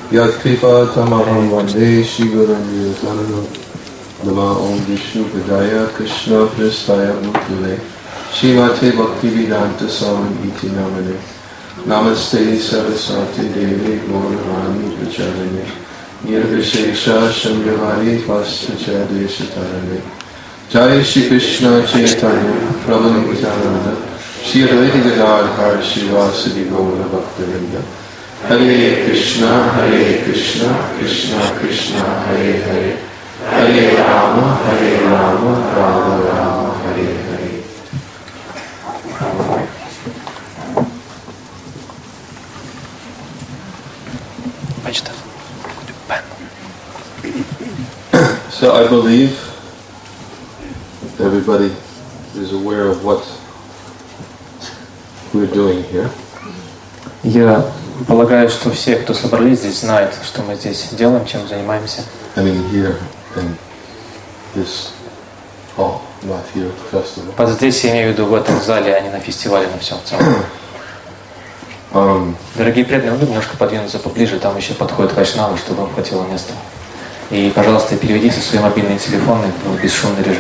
Yat kripa tamaham vande Shivaram Yatanam Nama Om Vishnu Padaya Krishna Pristaya Mutule Shrimate Bhaktivedanta Swami Iti Namane Namaste Saraswati Devi Gauravani Pracharane Nirvishesha Shamyavari Pastacha Deshatarane Jai Shri Krishna Chaitanya Prabhu Nityananda Shri Advaita Gadadhar Srivasadi Gaura Bhaktivinoda Hare Krishna Krishna Krishna Hare Hare Hare Rama Rama Rama Hare Hare. So I believe everybody is aware of what we're doing here. Я полагаю, что все, кто собрались здесь, знают, что мы здесь делаем, чем занимаемся. I mean here in this hall, not here at the festival. Вот здесь я имею в виду в этом зале, а не на фестивале на всем целом. Дорогие преданные, вы немножко подвинуться поближе, там еще подходит вайшнава, чтобы вам хватило места. И, пожалуйста, переведите свои мобильные телефоны в бесшумный режим.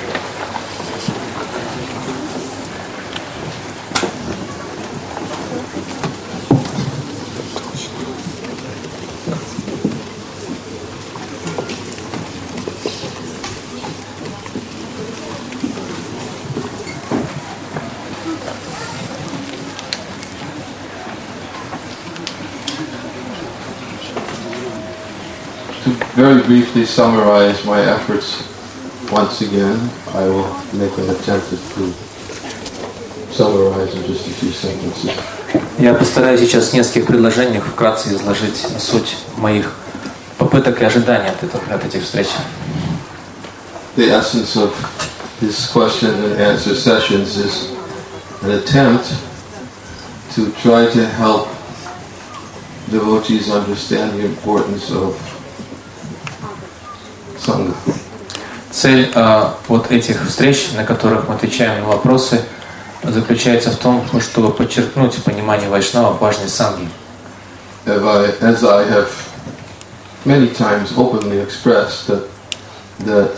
Very briefly summarize my efforts once again. I will make an attempt to summarize in just a few sentences. Я постараюсь сейчас в нескольких предложениях вкратце изложить суть моих попыток и ожиданий от этих встреч. The essence of this question and answer sessions is an attempt to try to help devotees understand the importance of Sangha. Цель вот этих встреч, на которых мы отвечаем на вопросы, заключается в том, чтобы подчеркнуть понимание вайшнава важной санги. As I have many times openly expressed that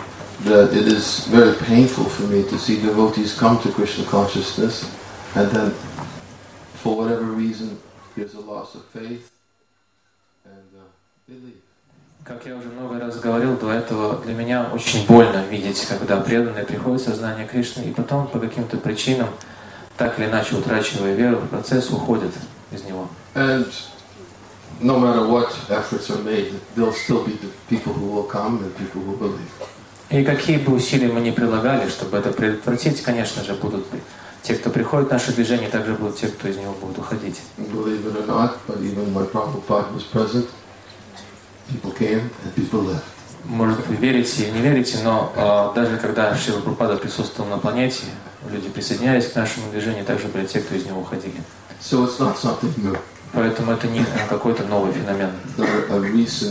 it is very painful for me to see devotees come to Krishna consciousness and then, for whatever reason, there's a loss of faith and they leave. Как я уже много раз говорил до этого, для меня очень больно видеть, когда преданные приходят в сознание Кришны и потом по каким-то причинам, так или иначе утрачивая веру в процесс, уходят из него. And no matter what efforts are made, there'll still be the people who will come and people who believe. И какие бы усилия мы ни прилагали, чтобы это предотвратить, конечно же, будут те, кто приходит в наше движение, также будут те, кто из него будет уходить. Believe it or not, but even when Prabhupada was present, people came and people left. Может, вы верите или не верите, но даже когда Шрила Прабхупада присутствовал на планете, люди присоединялись к нашему движению, также были те, кто из него уходили. So it's not something new. Поэтому это не какой-то новый феномен. A recent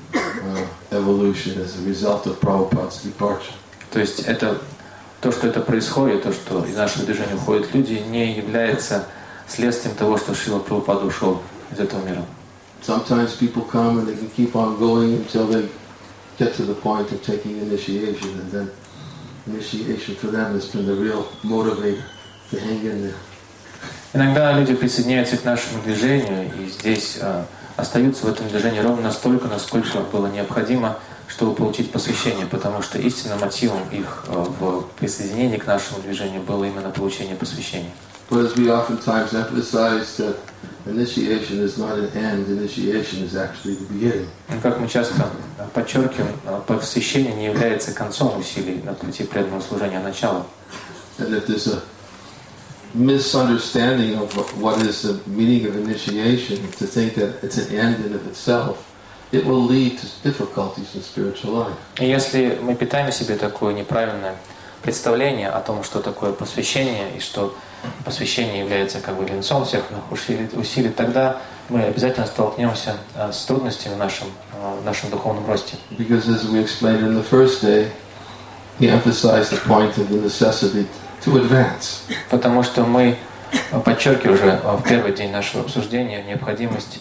evolution as a result of Prabhupada's departure. То есть это то, что это происходит, то, что из нашего движения уходят люди, не является следствием того, что Шрила Прабхупада ушел из этого мира. Sometimes people come and they can keep on going until they get to the point of taking initiation, and then initiation for them has been the real motivator to hang in there. Иногда люди присоединяются к нашему движению и здесь остаются в этом движении ровно настолько, насколько было необходимо, чтобы получить посвящение, потому что истинным мотивом их в присоединении к нашему движению было именно получение посвящения. But as we oftentimes emphasize that initiation is not an end, initiation is actually the beginning. Как мы часто подчеркиваем, посвящение не является концом усилий на пути преданного служения, а началом. And if there's a misunderstanding of what is the meaning of initiation, to think that it's an end in of itself, it will lead to difficulties in spiritual life. И если мы питаем в себе такое неправильное представление о том, что такое посвящение, и что посвящение является как бы венцом всех усилий, тогда мы обязательно столкнемся с трудностями в нашем духовном росте. Because as we explained in the first day, he emphasized the point of the necessity to advance. Потому что мы подчеркивали уже в первый день нашего обсуждения необходимость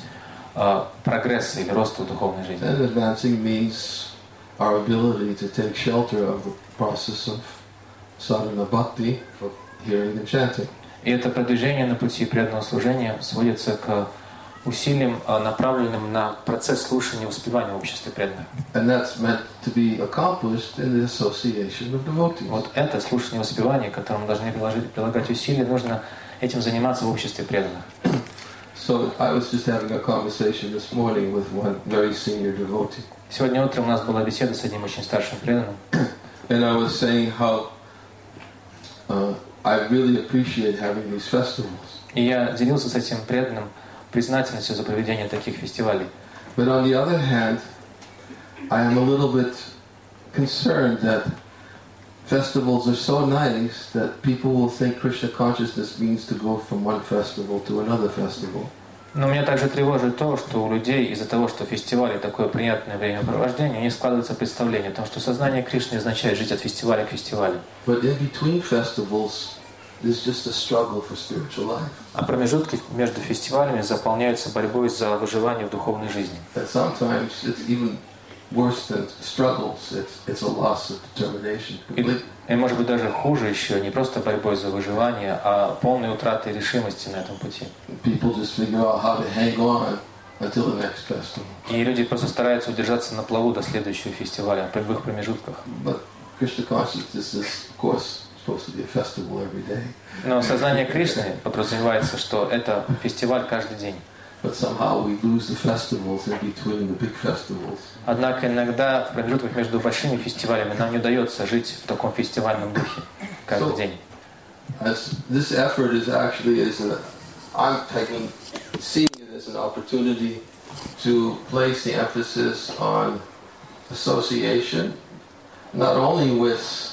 прогресса или роста в духовной жизни. And advancing means our ability to take shelter of the process of sadhana bhakti, of hearing and chanting. И это продвижение на пути преданного служения сводится к усилиям, направленным на процесс слушания и воспевания в обществе преданных. And that's meant to be accomplished in the association of devotees. Вот это слушание и воспевание, к которому должны прилагать усилия, нужно этим заниматься в обществе преданных. So I was just having a conversation this morning with one very senior devotee. Сегодня утром у нас была беседа с одним очень старшим преданным. And I was saying how I really appreciate having these festivals. И я делился с этим преданным признательностью за проведение таких фестивалей. But on the other hand, I am a little bit concerned that festivals are so nice that people will think Krishna consciousness means to go from one festival to another festival. Но меня также тревожит то, что у людей из-за того, что фестивали такое приятное времяпровождение, у них складывается представление о том, что сознание Кришны означает жить от фестиваля к фестивалю. But in between festivals, there's just a struggle for spiritual life. А промежутки между фестивалями заполняются борьбой за выживание в духовной жизни. And sometimes it's even worse than struggles. It's a loss of determination. И может быть даже хуже еще, не просто борьбой за выживание, а полной утратой решимости на этом пути. People just figure out how to hang on until the next festival. И люди просто стараются удержаться на плаву до следующего фестиваля, в их промежутках. But Krishna consciousness is, of course, supposed to be a festival every day. Но сознание Кришны подразумевается, что это фестиваль каждый день. But somehow we lose the festivals in between the big festivals. Однако иногда в промежутках между большими фестивалями нам не удается жить в таком фестивальном духе каждый день. As this effort is actually I'm seeing it as an opportunity to place the emphasis on association, not only with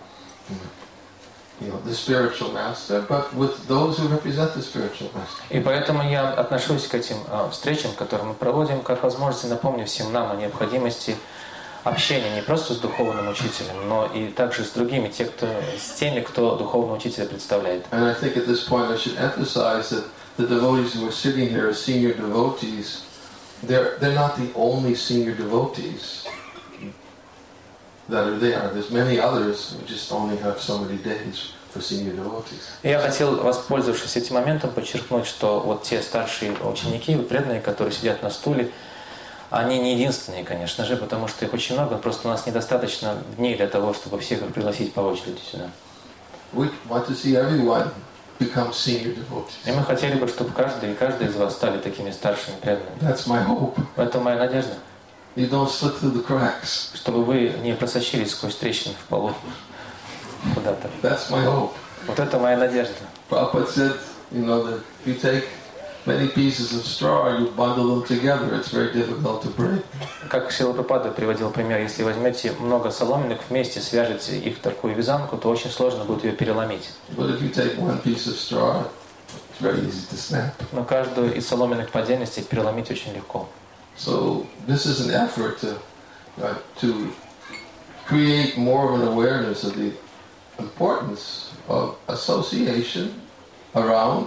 the spiritual master, but with those who represent the spiritual master. И поэтому я отношусь к этим встречам, которые мы проводим, как возможности напомнить всем нам о необходимости общения не просто с духовным учителем, но и также с другими, с теми, кто духовного учителя представляет. And I think at this point I should emphasize that the devotees who are sitting here as senior devotees, they're not the only senior devotees that are there. There's many others who just only have so many days for senior devotees. Я хотел, воспользовавшись этим моментом, подчеркнуть, что вот те старшие ученики, преданные, которые сидят на стуле, они не единственные, конечно же, потому что их очень много, просто у нас недостаточно дней для того, чтобы всех их пригласить по очереди сюда. We want to see everyone become senior devotees. И мы хотели бы, чтобы каждый из вас стали такими старшими преданными. That's my hope. Это моя надежда. You don't slip through the cracks. Чтобы вы не просочились сквозь трещины в полу куда-то. That's my hope. Вот это моя надежда. Prabhupada said, that if you take many pieces of straw and you bundle them together, it's very difficult to break. Как Шрила Прабхупада приводил пример, если возьмете много соломинок вместе, свяжете их в такую вязанку, то очень сложно будет ее переломить. But if you take one piece of straw, it's very easy to snap. Но каждую из соломинок по отдельности переломить очень легко. So this is an effort to create more of an awareness of the importance of association around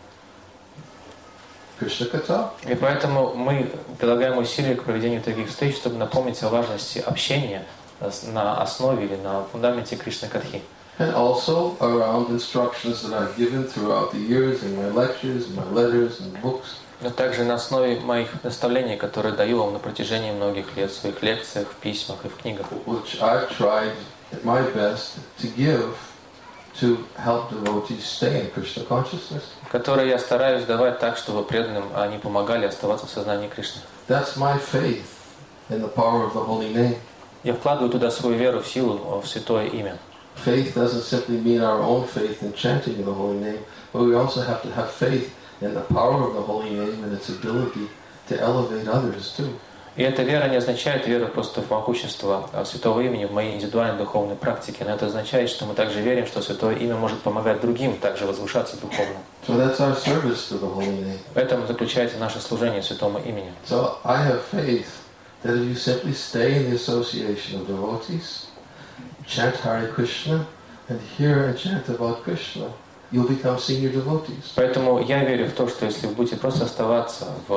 Krishna Katha. И поэтому мы прилагаем усилия к проведению таких встреч, чтобы напомнить о важности общения на основе или на фундаменте Кришна Катхи. And also around instructions that I've given throughout the years in my lectures, in my letters and books. Но также на основе моих наставлений, которые даю вам на протяжении многих лет в своих лекциях, в письмах и в книгах. Which I've tried my best to give to help devotees stay in Krishna consciousness. Которые я стараюсь давать так, чтобы преданным они помогали оставаться в сознании Кришны. That's my faith in the power of the holy name. Я вкладываю туда свою веру в силу, в святое имя. Faith doesn't simply mean our own faith in chanting the holy name, but we also have to have faith in the power of the holy name and its ability to elevate others too. И эта вера не означает веру просто в могущество святого имени в моей индивидуальной духовной практике, но это означает, что мы также верим, что святое имя может помогать другим также возвышаться духовно. So that's our service to the holy name. В этом заключается наше служение святому имени. So I have faith that if you simply stay in the association of devotees, chant Hare Krishna, and hear and chant about Krishna, you'll become senior devotees. Поэтому я верю в то, что если вы будете просто оставаться в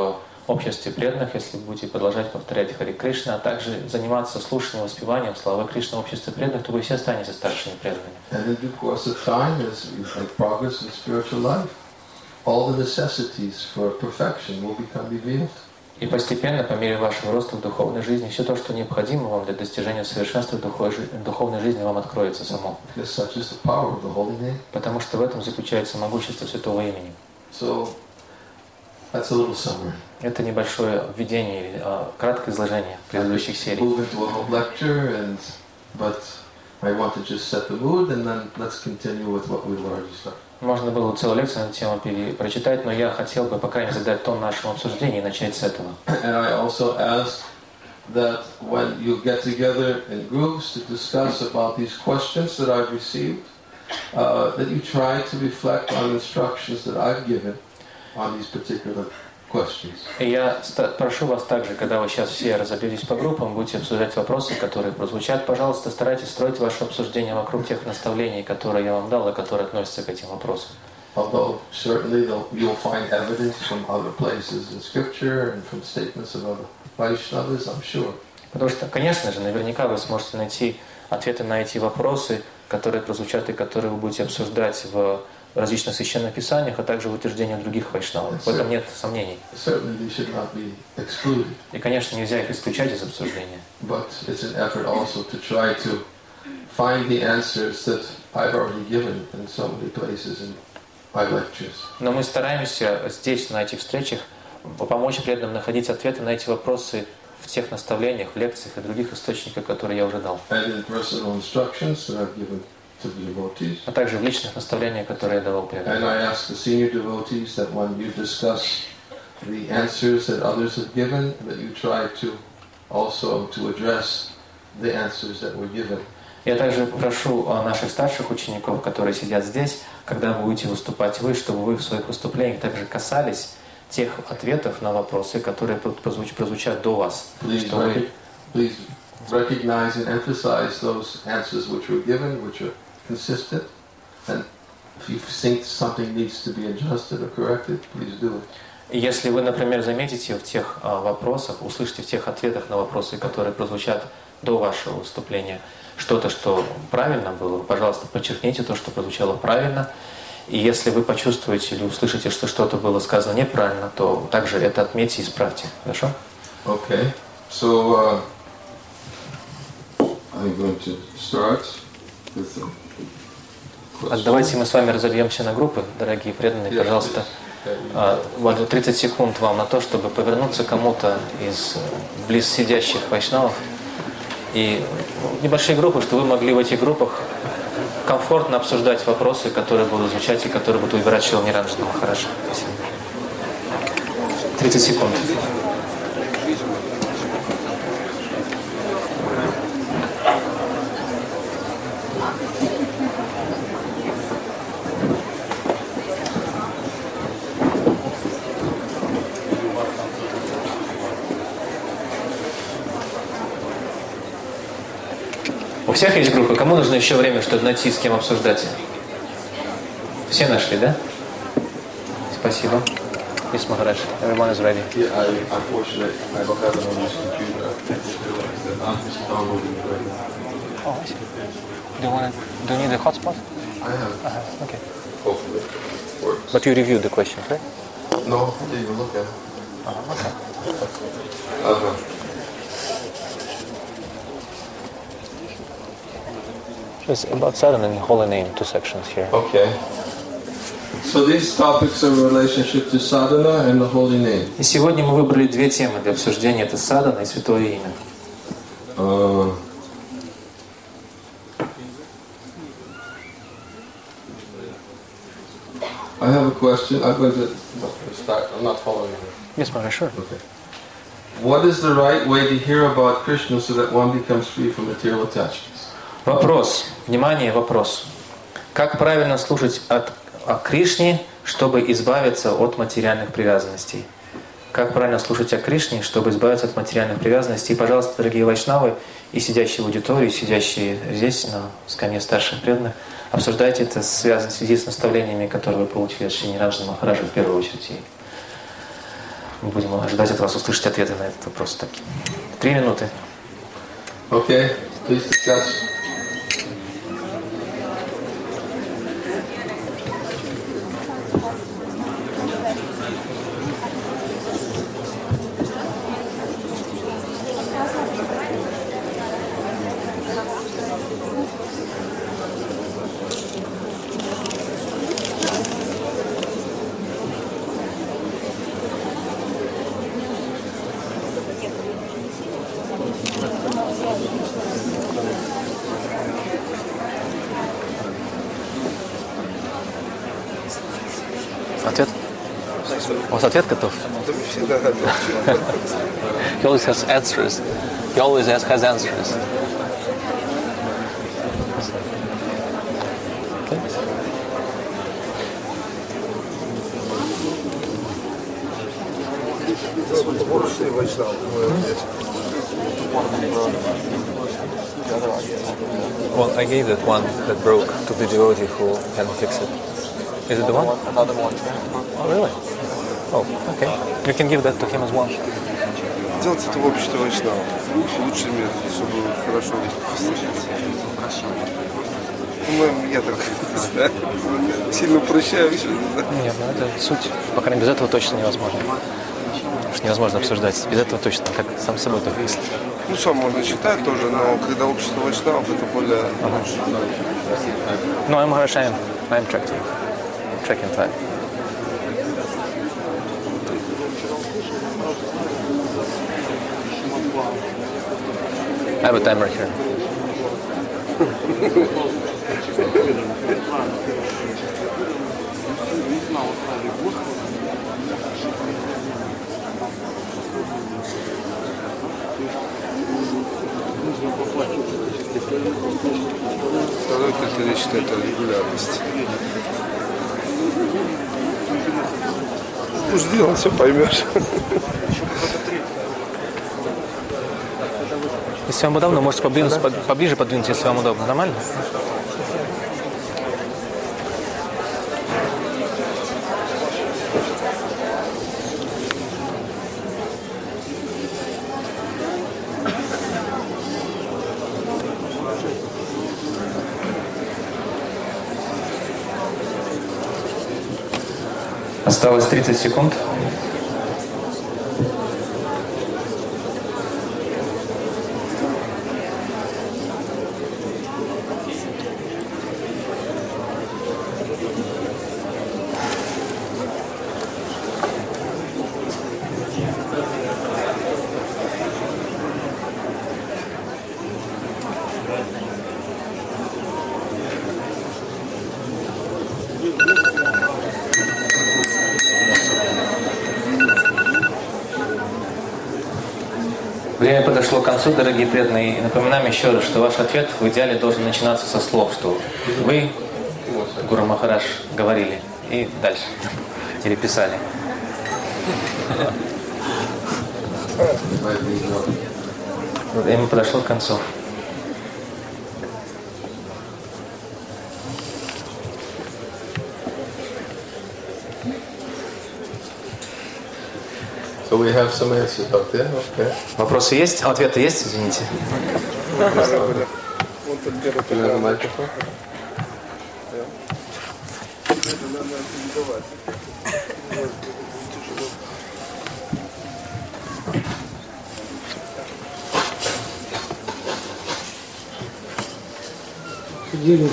обществе преданных, если будете продолжать повторять Хари Кришна, а также заниматься слушанием, воспеванием славы Кришны в обществе преданных, то вы все станете старшими преданными. And in due course of time, as you make progress in spiritual life, all the necessities for perfection will become revealed. И постепенно, по мере вашего роста в духовной жизни, все то, что необходимо вам для достижения совершенства в духовной жизни, вам откроется само. Such is the power of the holy name. Потому что в этом заключается могущество Святого Имени. So, that's a little summary. Это небольшое введение, краткое изложение предыдущих серий. Move into a whole lecture, but I want to just set the mood, and then let's continue with what we've already started. Можно было целую лекцию на эту тему прочитать, но я хотел бы, по крайней мере, задать тон нашему обсуждению и начать с этого. And I also ask that when you get together in groups to discuss about these questions that I've received, that you try to reflect on instructions that I've given on these particular questions. И я прошу вас также, когда вы сейчас все разобьетесь по группам, будете обсуждать вопросы, которые прозвучат, пожалуйста, старайтесь строить ваше обсуждение вокруг тех наставлений, которые я вам дал и которые относятся к этим вопросам. Although certainly you'll find evidence from other places in scripture and from statements of other Vaishnavas, I'm sure. Потому что, конечно же, наверняка вы сможете найти ответы на эти вопросы, которые прозвучат и которые вы будете обсуждать в различных священных писаниях, а также в утверждениях других вайшнавов. В этом нет сомнений. И, конечно, нельзя их исключать из обсуждения. Но мы стараемся здесь, на этих встречах, помочь преданным находить ответы на эти вопросы в тех наставлениях, в лекциях и других источниках, которые я уже дал. А также в личных наставлениях, которые я давал преданным. Я также прошу наших старших учеников, которые сидят здесь, когда будете выступать вы, чтобы вы в своих выступлениях также касались тех ответов на вопросы, которые прозвучат до вас. Please recognize and emphasize those answers which were given, which are consistent, and if you think something needs to be adjusted or corrected, please do it. Если вы, например, заметите в тех вопросах, услышите в тех ответах на вопросы, которые прозвучат до вашего выступления, что-то, что правильно было, пожалуйста, подчеркните то, что прозвучало правильно. И если вы почувствуете или услышите, что что-то было сказано неправильно, то также это отметьте и исправьте. Хорошо? Okay. So I'm going to start with the questions. Давайте мы с вами разобьемся на группы, дорогие преданные. Пожалуйста, 30 секунд вам на то, чтобы повернуться кому-то из близ сидящих вайшнавов. И небольшие группы, чтобы вы могли в этих группах комфортно обсуждать вопросы, которые будут звучать и которые будут выбирать Шрила Ниранджана Махараджа. 30 секунд. У всех есть группа. Кому нужно еще время, чтобы найти, с кем обсуждать? Все нашли, да? Спасибо. Yes, Maharaj. Everyone is ready. Yeah, unfortunately, I don't have it on this computer. I'm just downloading it right now. Oh, I see. Do you need a hotspot? I have. Okay. Hopefully it works. But you reviewed the questions, right? No, I didn't even look at it. Okay. It's about sadhana and holy name, 2 sections here. Okay. So these topics are in relationship to sadhana and the holy name. И сегодня мы выбрали 2 темы для обсуждения. Это садхана и святое имя. I have a question. I'm going to start. I'm not following you. Yes, Maharaj, sure. Okay. What is the right way to hear about Krishna so that one becomes free from material attachments? Вопрос. Внимание, вопрос. Как правильно слушать о Кришне, чтобы избавиться от материальных привязанностей? Как правильно слушать о Кришне, чтобы избавиться от материальных привязанностей? И, пожалуйста, дорогие вайшнавы и сидящие в аудитории, сидящие здесь, на скамье старших преданных, обсуждайте это в связи с наставлениями, которые вы получили от Шри Ниранджана Махараджа в первую очередь. Мы будем ожидать от вас услышать ответы на этот вопрос. Так, 3 минуты. Okay, please discuss. Ответ? У вас ответ готов? He always has answers. He always has answers. Okay. Well, I gave that one that broke to the devotee who can fix it. Is it the one? Another one. Oh, really? Oh, okay. You can give that to him as well. Делать это в обществе вайшнавов. Лучший метод, чтобы хорошо поступить. Ну, я так не знаю. Сильно упрощаю все. Нет, ну это суть. По крайней мере, без этого точно невозможно. Потому что невозможно обсуждать. Без этого точно, как сам собой только если. Ну, сам можно читать тоже, но когда общество вайшнавов, это более лучше. No, I'm Harashayam. I'm checking time. I have a timer here. Второй критерий, считаю, это регулярность. Ну, сделал, все поймешь. Если вам удобно, можете поближе подвинуть, если вам удобно. Нормально? Осталось 30 секунд. Время подошло к концу, дорогие преданные. И напоминаем еще раз, что ваш ответ в идеале должен начинаться со слов, что вы, Гуру Махарадж, говорили. И дальше. Или писали. Время подошло к концу. So we have some answers out there, okay. Вопросы есть? Ответы есть, извините. Can I have a microphone? Делим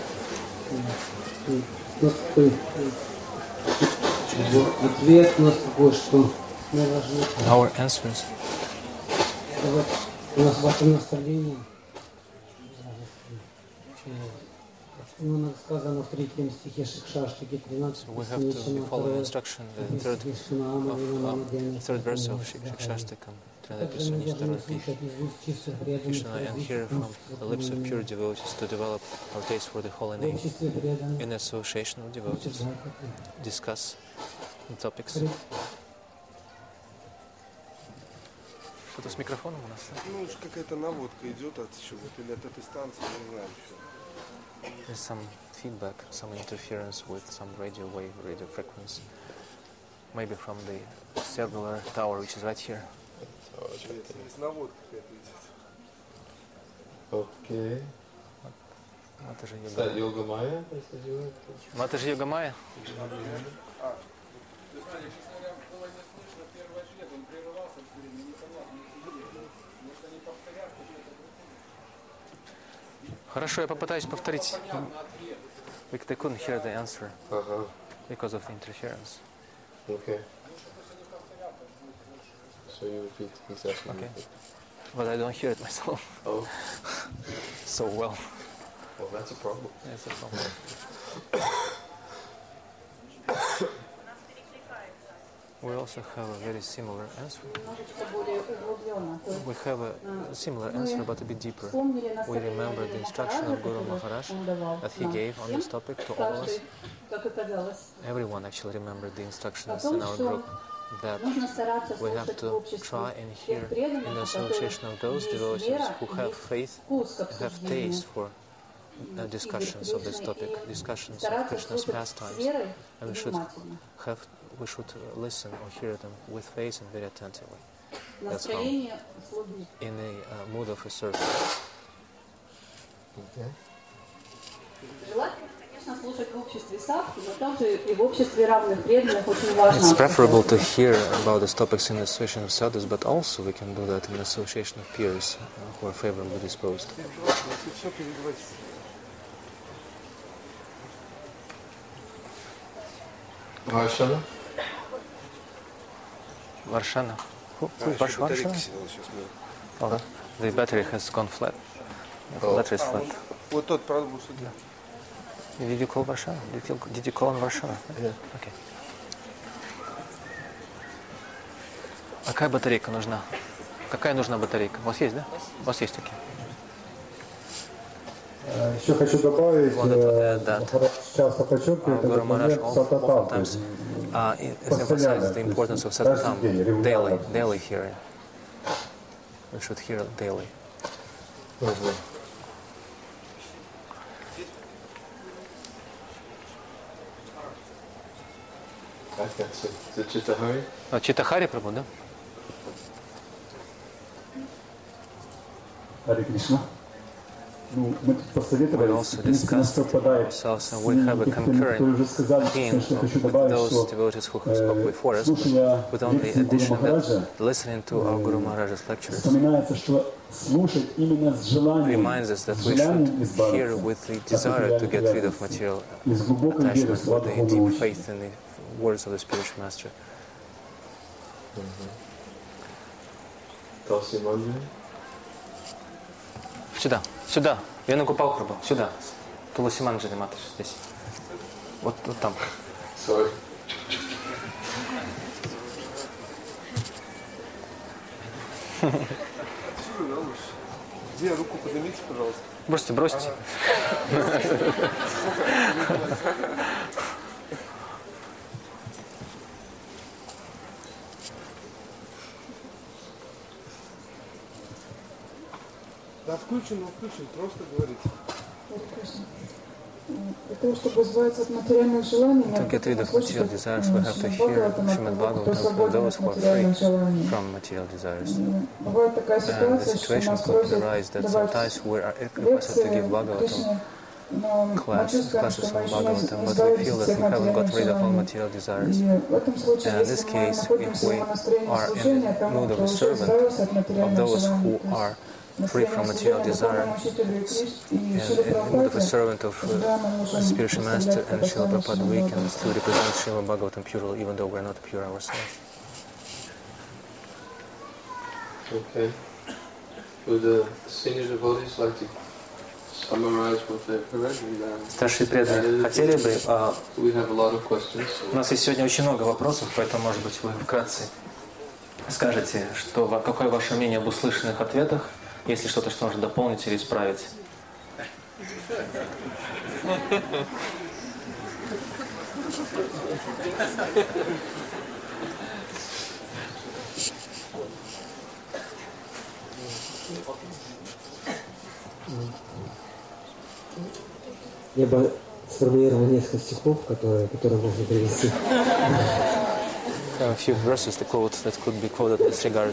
ответ на такой, что Our answers. у нас ваше наставление. Ну, сказано в 3 стихе Шикшаштаки 13. We have to follow instruction, the third verse of Shikshashtakam, Krishna, and hear from the lips of pure devotees to develop our taste for the holy name. In association of devotees, discuss the topics. Что-то с микрофоном у нас? Ну, какая-то наводка идет от чего-то, или от этой станции, не знаю еще. There's some feedback, some interference with some radio wave, radio frequency. maybe from the cellular tower, which is right here. Okay. Mataji Is that Yoga Maya? Mataji Yoga Maya? Хорошо, я попытаюсь повторить. They couldn't hear the answer because of the interference. Okay. So you repeat his asking. Okay. But I don't hear it myself. Oh. So well. Well, that's a problem. That's a problem. We also have a very similar answer. We have a similar answer, but a bit deeper. We remember the instruction of Guru Maharaj that he gave on this topic to all of us. Everyone actually remembered the instructions in our group that we have to try and hear in the association of those devotees who have faith, who have taste for discussions of this topic, discussions of Krishna's pastimes, and we should listen or hear them with faith and very attentively. That's how, in a mood of a servant. Okay. It's preferable to hear about these topics in the association of sadhus, but also we can do that in the association of peers who are favorably disposed. Varshana? Varshana? Who is Varshana? Oh, the battery has gone flat. The battery is flat. Вот тот, правда, был судья. Did you call Varshana? Did you call him Varshana? Yeah. Okay. Какая батарейка нужна? Какая нужна батарейка? У вас есть, да? У вас есть такие? Еще хочу добавить, часто подчеркивает этот момент сататам. Emphasize the importance of satatam, daily hearing. We should hear daily. That's it. Is it Chittahari? Chittahari Prabhu, да? Харе Кришна. Ну, мы тут посоветовались, в принципе, нас совпадает с некоторыми, которые уже сказали, что хочу добавить, что слушая лекции Гуру Махараджа вспоминается, что слушать именно с желанием избавиться из глубокой веры в свое духовное words of the spiritual master. Сюда. Я накупал Прабху. Сюда. Туласи Манджани Матаджи здесь. Вот там. Sorry. Где руку поднимите, пожалуйста. Бросьте. Да, включен, просто говорите. Для того, чтобы избавиться от материальных желаний, to get rid of material desires, we have to hear Srimad Bhagavatam for those who are free from material desires. And the situation could arise that sometimes we are requested to give Bhagavatam classes on Bhagavatam, but we feel that we haven't got rid of all material desires. And in this case, if we are in the mood of a servant of those who are free from material desire, and in the mood of a servant of the spiritual master and Srila Prabhupada, we can still represent Srimad Bhagavatam purely, even though we are not pure ourselves. Okay. Would the senior devotees like to summarize what they've heard? Старшие преданные, хотели бы... We have a lot of questions. У нас есть сегодня очень много вопросов, поэтому, может быть, вы вкратце скажете, какое ваше мнение об услышанных ответах, если что-то, что можно дополнить или исправить. Я бы сформулировал несколько стихов, которые можно привести. a few verses to quote that could be quoted in this regard.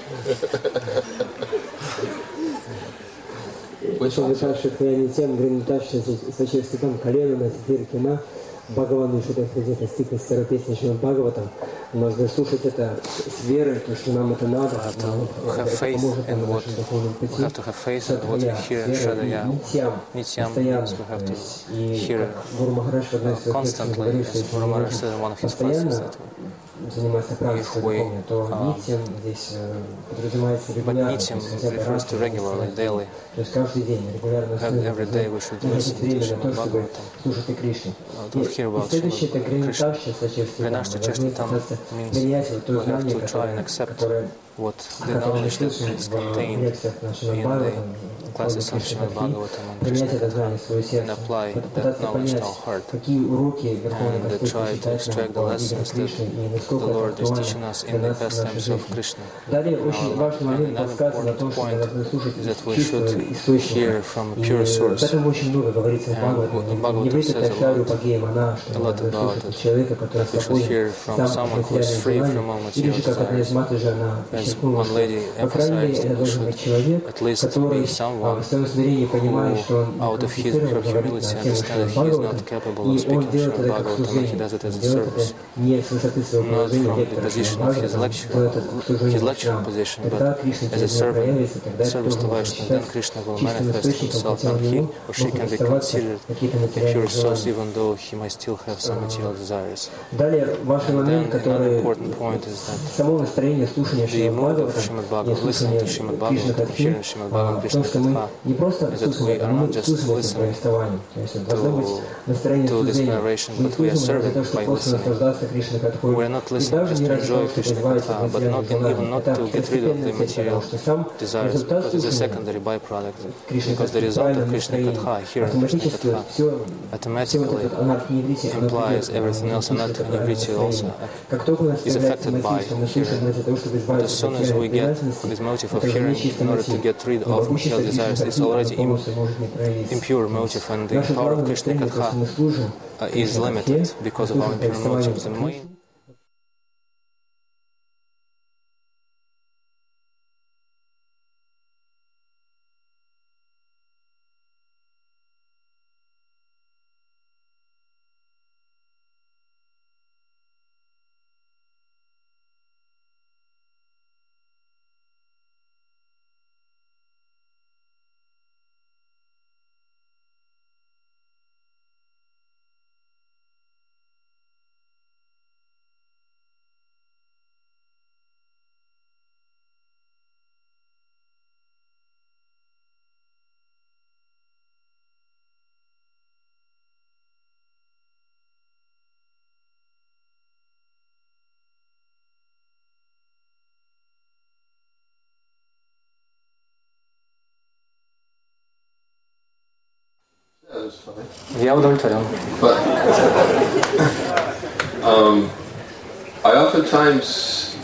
Чтобы также Хриянитям, Гриниташи, Сачевстикам, Калена, Наситир, Кина, Бхагавану, что это стих из старой песни Шримад Бхагаватам. Нужно слушать это с верой, то, что нам это надо. Это поможет нам в нашем духовном пути. Садхая, Нитьям, постоянно. И Гуру Махарадж в одной из своих лекций говорит, что если мы постоянно заниматься практикой духовной, то нитьям здесь подразумевается регулярно, хотя бы раз в день. То есть каждый день регулярно находить время на то, чтобы слушать о Кришне. И следующее это Гриниташи, Сачевстикам. Должны пытаться принять то знание, которое мы слышим в лекциях нашего Бхагаватам, принять это знание в свое сердце, пытаться понять, какие уроки Верховный Господь читает нам о видах Кришны и насколько это актуально для нас в нашей жизни. Далее очень важный момент подсказывает о том, что мы должны слушать чистого источника. И поэтому очень много говорится в Бхагаватам. Не выйти к Ачарью Пагея Мана, что мы должны слушать человека, который свободен сам от материальных желаний, или же как одна из матаджи, она подчеркнула, что, по крайней мере, это должен быть человек, который в своем смирении понимает, что он квалифицирован говорить на тему Бхагаватам, и он делает это как служение, он делает это не с высоты своего положения лектора Бхагаватам, делает это как служение Кришна. Тогда Кришна через него проявится, тогда это тоже можно считать чистым источником, хотя у него могут оставаться какие-то материальные желания. Далее, важный момент, который само настроение слушания Шримад Бхагаватам и слушания Кришна Катхи, в том, что мы не просто слушаем, а мы слушаем это повествование. То есть должно быть настроение служения. Мы слушаем для того, чтобы просто наслаждаться Кришна Катхой. И даже не ради того, чтобы избавиться от материальных желаний. Это второстепенная цель, потому что сам результат слушания Кришна Катхи, правильное настроение, автоматически все вот этот анархиневрити, как только у нас появляется мотив, что мы слушаем для того, чтобы избавиться от материальных привязанностей, это уже нечистый мотив. It's already impure motive, and the power of Krishna Katha is limited because of our impure motives. Я удовлетворен. But I oftentimes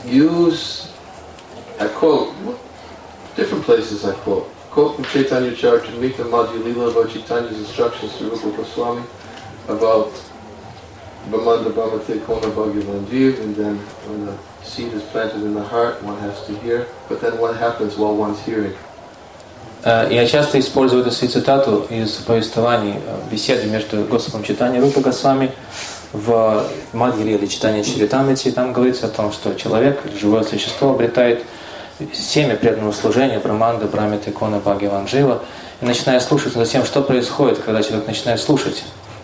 I quote different places. I quote from Chaitanya Charitamrita Madhya Lila about Chaitanya's instructions to Rupa Goswami about Brahmanda Brahmate Kona Bhagavan Jeev, and then when the seed is planted in the heart, one has to hear. But then what happens while one's hearing? Я часто использую эту цитату из повествований беседы между Господом Чайтаньей и Рупой Госвами в Мадхья-лиле Чайтанья Чаритамрите. Там говорится о том, что человек, живое существо, обретает семя преданного служения Брахманда, Брамиты, Кона, Бхагаван Джива, и начиная слушать затем, что происходит, когда человек начинает слушать.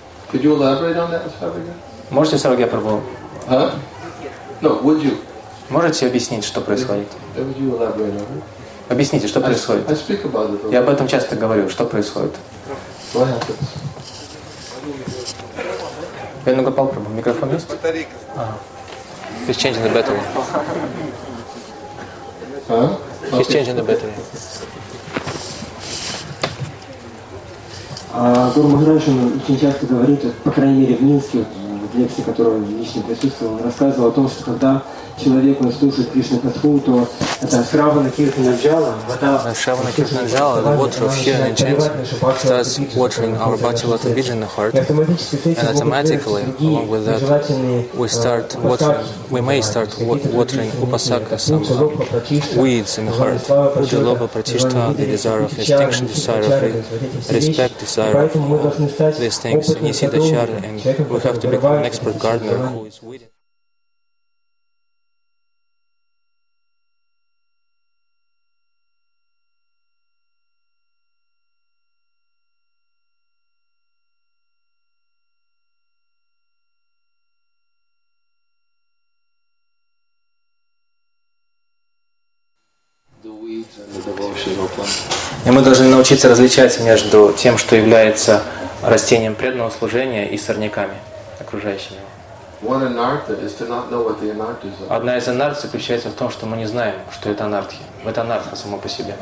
Можете, Сарвагья Прабху? Можете объяснить, что происходит? Объясните, что происходит. Я об этом часто говорю. Что происходит? Венугопал Прабху, микрофон есть? He's changing the battery. He's changing the battery. Гуру Махарадж очень часто говорит, по крайней мере в Минске, в лекции, в которой он лично присутствовал, он рассказывал о том, что когда человеку слушать Кришна Катху, то это Шравана Киртана Джала, вода, Shravana Kirtana Jala, the water of hearing and chanting, starts watering our Bhakti-Lata Bija in the heart, and automatically, along with that, we may start watering upasaka, some weeds in the heart. Puja, Loba, Pratishta, the desire of extinction, desire of respect, desire of these things, Nisidachara, and we have to become an expert gardener who is weeding. И мы должны научиться различать между тем, что является растением преданного служения, и сорняками, окружающими его. Одна из анарт заключается в том, что мы не знаем, что это анартхи. Это анартха само по себе.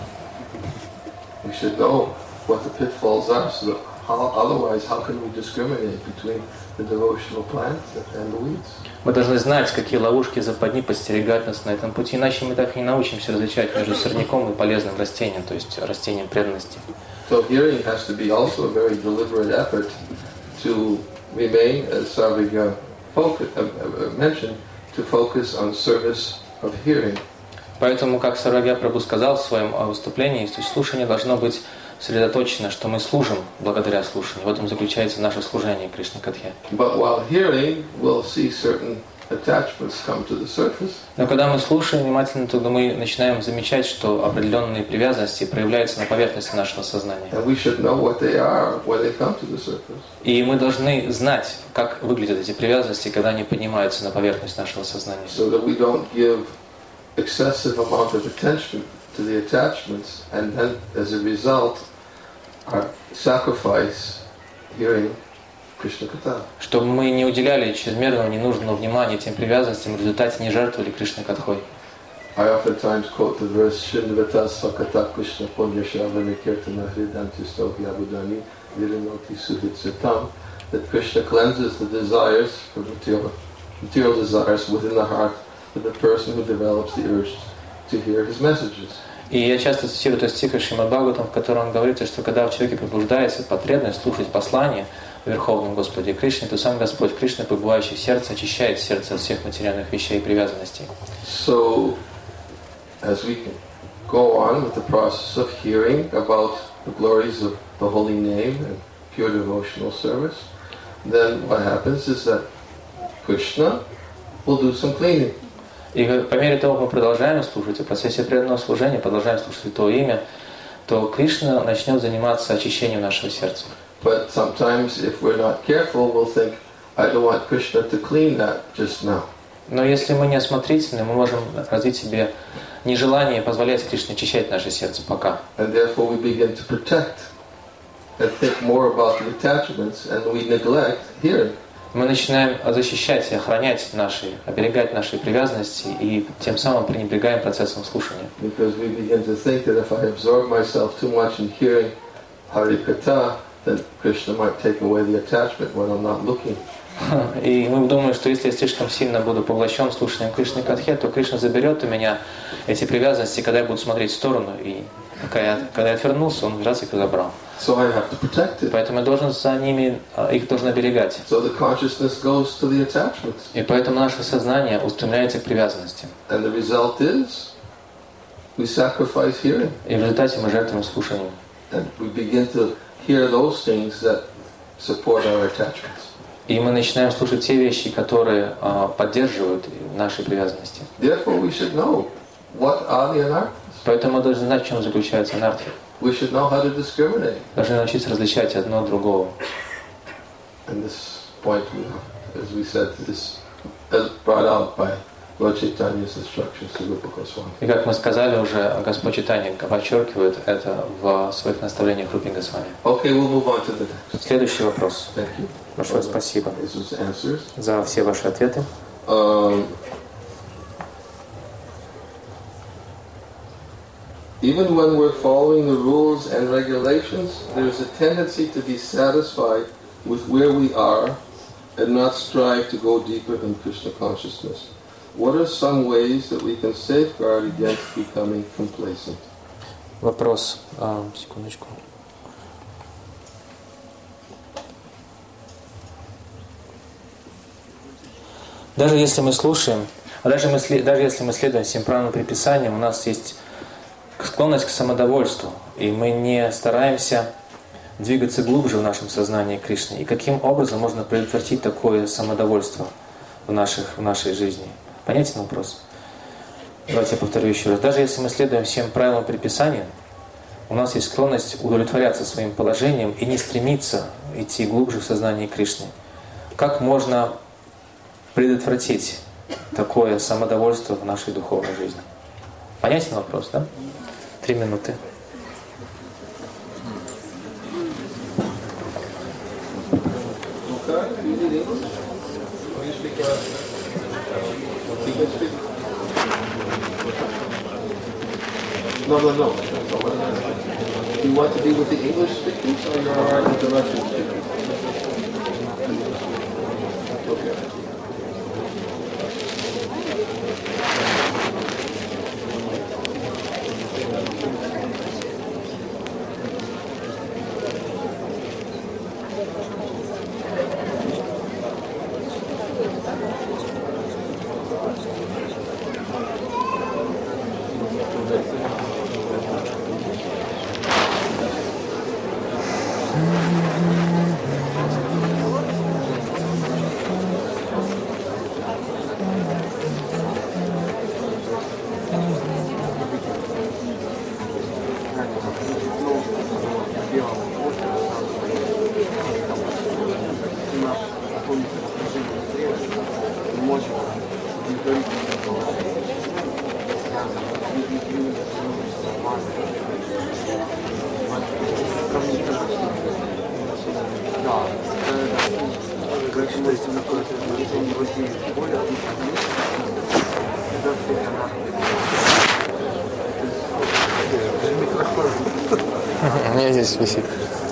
Мы должны знать, какие ловушки западни подстерегают нас на этом пути, иначе мы так и не научимся различать между сорняком и полезным растением, то есть растением преданности. So hearing has to be also a very deliberate effort to remain, as Sarvika mentioned, to focus on service of hearing. Поэтому, как Сарвагья Прабху сказал в своем выступлении, то есть слушание должно быть сосредоточено, что мы служим благодаря слушанию. В этом заключается наше служение Кришна Катхе. Но когда мы слушаем внимательно, то мы начинаем замечать, что определенные привязанности проявляются на поверхности нашего сознания. И мы должны знать, как выглядят эти привязанности, когда они поднимаются на поверхность нашего сознания. Excessive amount of attention to the attachments, and then as a result sacrifice hearing Krishna Katha. Чтобы мы не уделяли чрезмерного ненужного внимания тем привязанностям, в результате не жертвовали Кришной Катхой. I oftentimes quote the verse Shrindavata Sakata Krishna Punya Shavana Kirtana Hridanti Stohi Abudani Virinoti Suhitsatam, that Krishna cleanses the desires, material desires within the heart for the person who develops the urge to hear his messages. И я часто цитирую этот стих из Шримад Бхагаватам, в котором говорится, что когда в человеке пробуждается потребность слушать послание о Верховном Господе Кришне, то сам Господь Кришна, пребывающий в сердце, очищает сердце от всех материальных вещей и привязанностей. So, as we go on with the process of hearing about the glories of the holy name and pure devotional service, then what happens is that Krishna will do some cleaning. И по мере того, как мы продолжаем слушать, в процессе преданного служения, продолжаем слушать Святое Имя, то Кришна начнет заниматься очищением нашего сердца. But sometimes, if we're not careful, we'll think, I don't want Krishna to clean that just now. Но если мы не осмотрительны, мы можем развить в себе нежелание позволять Кришне очищать наше сердце пока. And therefore we begin to protect and think more about the attachments, and we neglect hearing. Мы начинаем защищать и охранять наши, оберегать наши привязанности и тем самым пренебрегаем процессом слушания. Because we begin to think that if I absorb myself too much in hearing Harikatha, then Krishna might take away the attachment when I'm not looking. И мы думаем, что если я слишком сильно буду поглощен слушанием Кришны Катхе, то Кришна заберет у меня эти привязанности, когда я буду смотреть в сторону, и когда я отвернулся, он раз их и забрал. So I have to protect it. Поэтому я должен за ними, их должен оберегать. So the consciousness goes to the attachments. И поэтому наше сознание устремляется к привязанности. And the result is we sacrifice hearing. И в результате мы жертвуем слушанием. And we begin to hear those things that support our attachments. И мы начинаем слушать те вещи, которые поддерживают наши привязанности. Therefore we should know what are the anarthas. Поэтому мы должны знать, в чем заключается анархия. We should know how to discriminate. Должны научиться различать одно от другого. And this point, as we said, is brought out by Lord Chaitanya's instructions to Rupa Goswami. И как мы сказали уже, Господь Чайтанья подчеркивает это в своих наставлениях Рупе Госвами. Okay, we'll move on to the next. Следующий вопрос. Thank you. Большое спасибо Answers. за все ваши ответы. Even when we're following the rules and regulations, there's a tendency to be satisfied with where we are and not strive to go deeper in Krishna consciousness. What are some ways that we can safeguard against becoming complacent? Вопрос. Секундочку. Даже если мы слушаем, даже если мы следуем всем правильным предписаниям, у нас есть склонность к самодовольству, и мы не стараемся двигаться глубже в нашем сознании Кришны. И каким образом можно предотвратить такое самодовольство в нашей жизни? Понятен вопрос? Давайте я повторю еще раз. Даже если мы следуем всем правилам предписаниям, у нас есть склонность удовлетворяться своим положением и не стремиться идти глубже в сознание Кришны. Как можно предотвратить такое самодовольство в нашей духовной жизни? Понятен вопрос, да? 3 минуты. No. You want to be with the English speakers or with the Russian speakers? Okay. У меня здесь висит.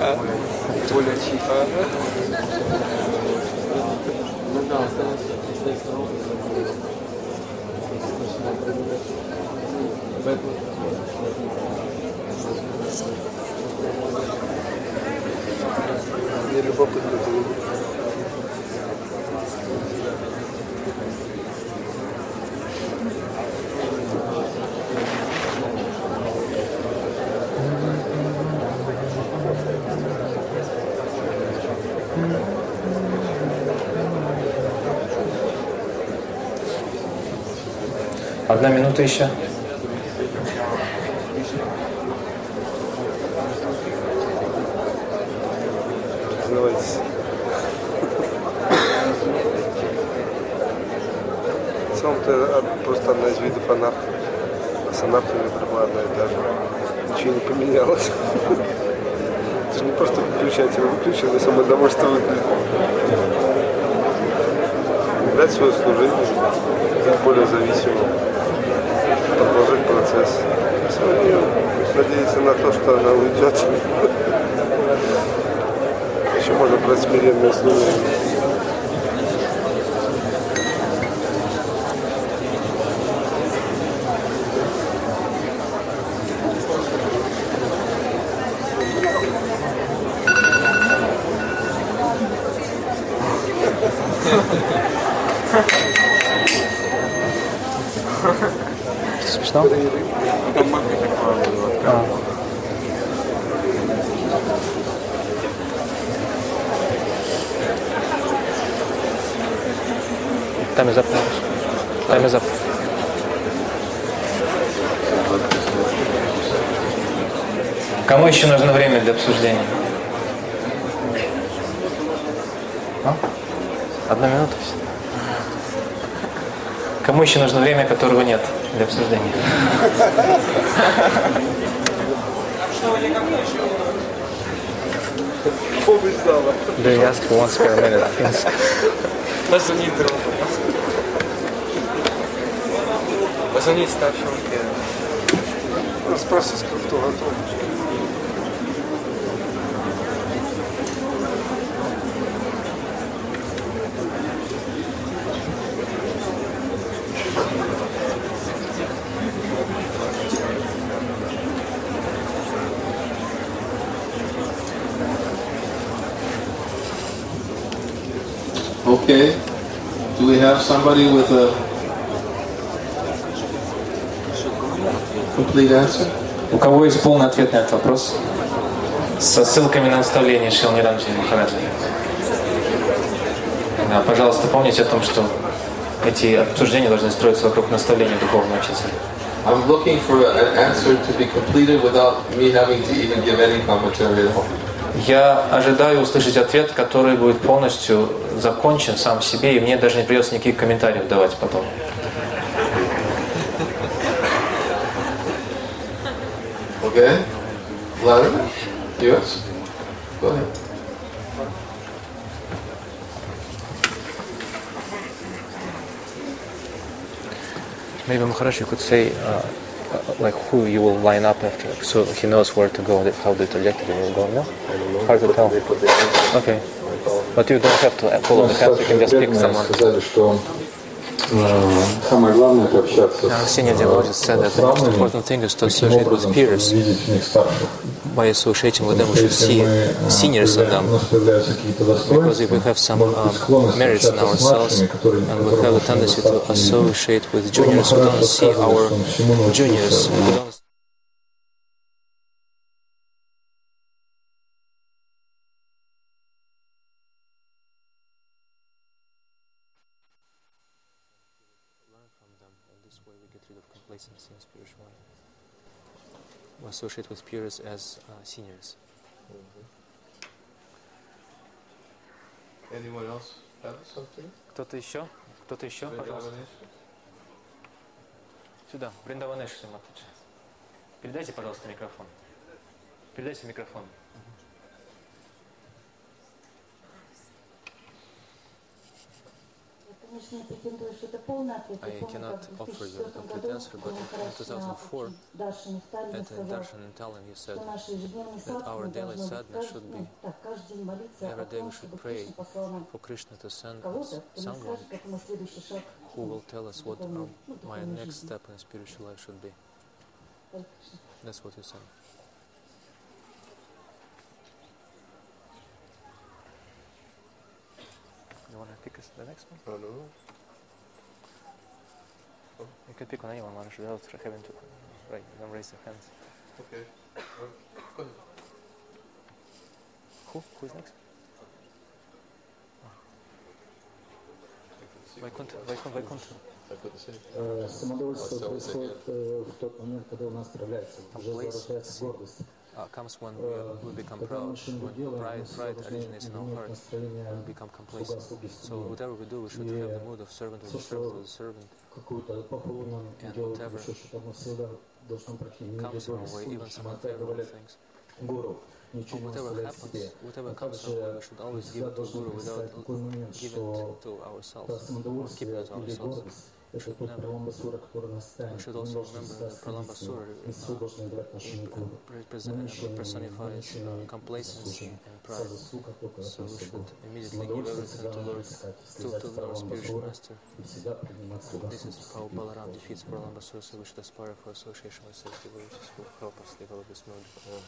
Мне любопытно. Одна минута еще. Признавайтесь. В целом-то просто одна из видов анархии. С анархией другая одна и та же. Ничего не поменялось. Это же не просто выключать, его выключили, самодовольство выключили. Дать свое служение, быть более зависимым, продолжать процесс. Сегодня надеяться на то, что она уйдет. Еще можно брать смиренное служение. Что смешно? Time is up. Time is up. Кому еще нужно время для обсуждения? Одна минута. Кому еще нужно время, которого нет для обсуждения? Do you ask for one spare minute? Позвонить другу. Позвонить старшему первому. Спросить, кто готов. Okay. Do we have somebody with a complete answer? У кого есть полный ответ на этот вопрос? Со ссылками на наставление Шрила Ниранджана Махараджа. Да, пожалуйста, помните о том, что эти обсуждения должны строиться вокруг наставления духовного учителя. I'm looking for an answer to be completed without me having to even give any commentary at all. Я ожидаю услышать ответ, который будет полностью закончен сам в себе, и мне даже не придется никаких комментариев давать потом. Okay? Vladimir? Yes? Go ahead. Maybe Maharaj, you could say like who you will line up after, so he knows where to go, how the trajectory will go. No? Hard to tell. Okay. But you don't have to follow the path, you can just pick someone. Senior devotees said that the most important thing is to associate with peers. By associating with them, we should see seniors in them. Because if we have some merits in ourselves and we have a tendency to associate with juniors, we don't see our juniors. We don't in spiritual life. We associate with peers as seniors. Anyone else have something? Кто-то еще? Кто-то еще, пожалуйста? Сюда, Бриндаванеш Матаджи. Передайте, пожалуйста, микрофон. Передайте микрофон. I cannot offer you a complete answer, but in 2004, at the Darshan in Tallinn, you said that our daily sadhana should be, every day we should pray for Krishna to send us someone who will tell us what my next step in spiritual life should be. That's what you said. You want to pick us the next one? Oh, no. You can pick on anyone, Maharaj, without having to don't raise your hands. Okay. Go ahead. Who's next? Vaikunta. Самодовольство происходит в тот момент, когда у нас проявляется, уже зарождается гордость. Comes when we become proud, when pride originates in our heart, we become complacent. So whatever we do, we should have the mood of servant with the servant. And whatever comes our way, even some unfavorable things. Whatever comes our way, we should always give it to Guru without giving it to ourselves, or keeping it to ourselves. We should also remember that Pralambasura personifies complacency and pride. So we should immediately give everything to our spiritual master. This is how Balaram defeats Pralambasura, so we should aspire for association with such devotees who help us develop this mood.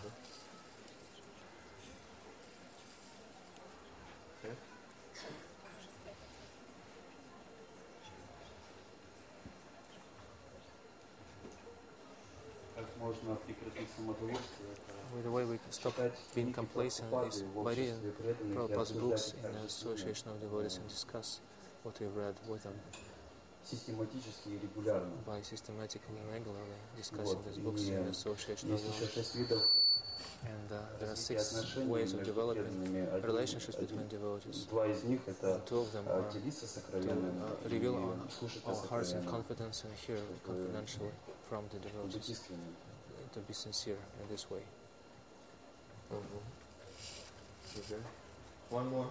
The way we can stop being complacent is by reading Prabhupada's books in the association of devotees and discuss what we've read with them. By systematically and regularly discussing these books in the association of devotees. And there are 6 ways of developing relationships between devotees. And 2 of them are to reveal our hearts in confidence and hear confidentially from the devotees. To be sincere in this way. Okay. One more.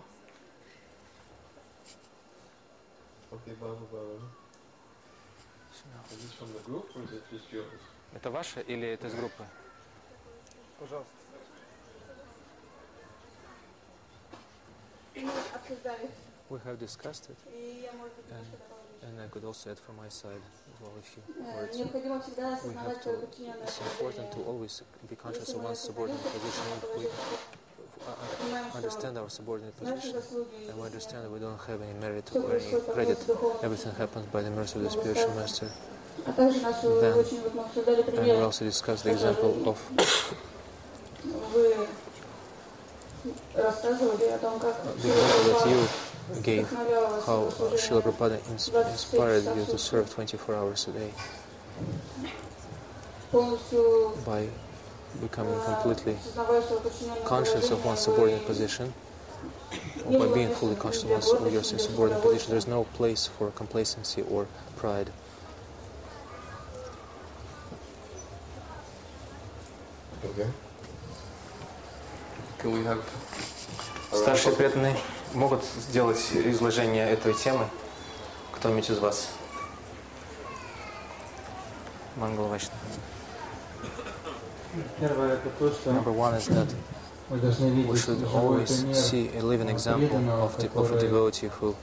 Okay, Baba. Is this from the group or is it just yours? Это ваше или это из группы? Пожалуйста. We have discussed it, and I could also add from my side as well if you words. It's important to always be conscious of one's subordinate position. understand our subordinate position, and we understand that we don't have any merit or any credit. Everything happens by the mercy of the spiritual master. Then, and we also discussed the example of the example that you gave, how Srila Prabhupada inspired you to serve 24 hours a day by becoming completely conscious of one's subordinate position, or by being fully conscious of your subordinate position. There's no place for complacency or pride. Okay. Can we have Старшие преданные могут сделать изложение этой темы? Кто-нибудь из вас? Мангала Вайшнава. Number one is that we should always see a living example of a devotee who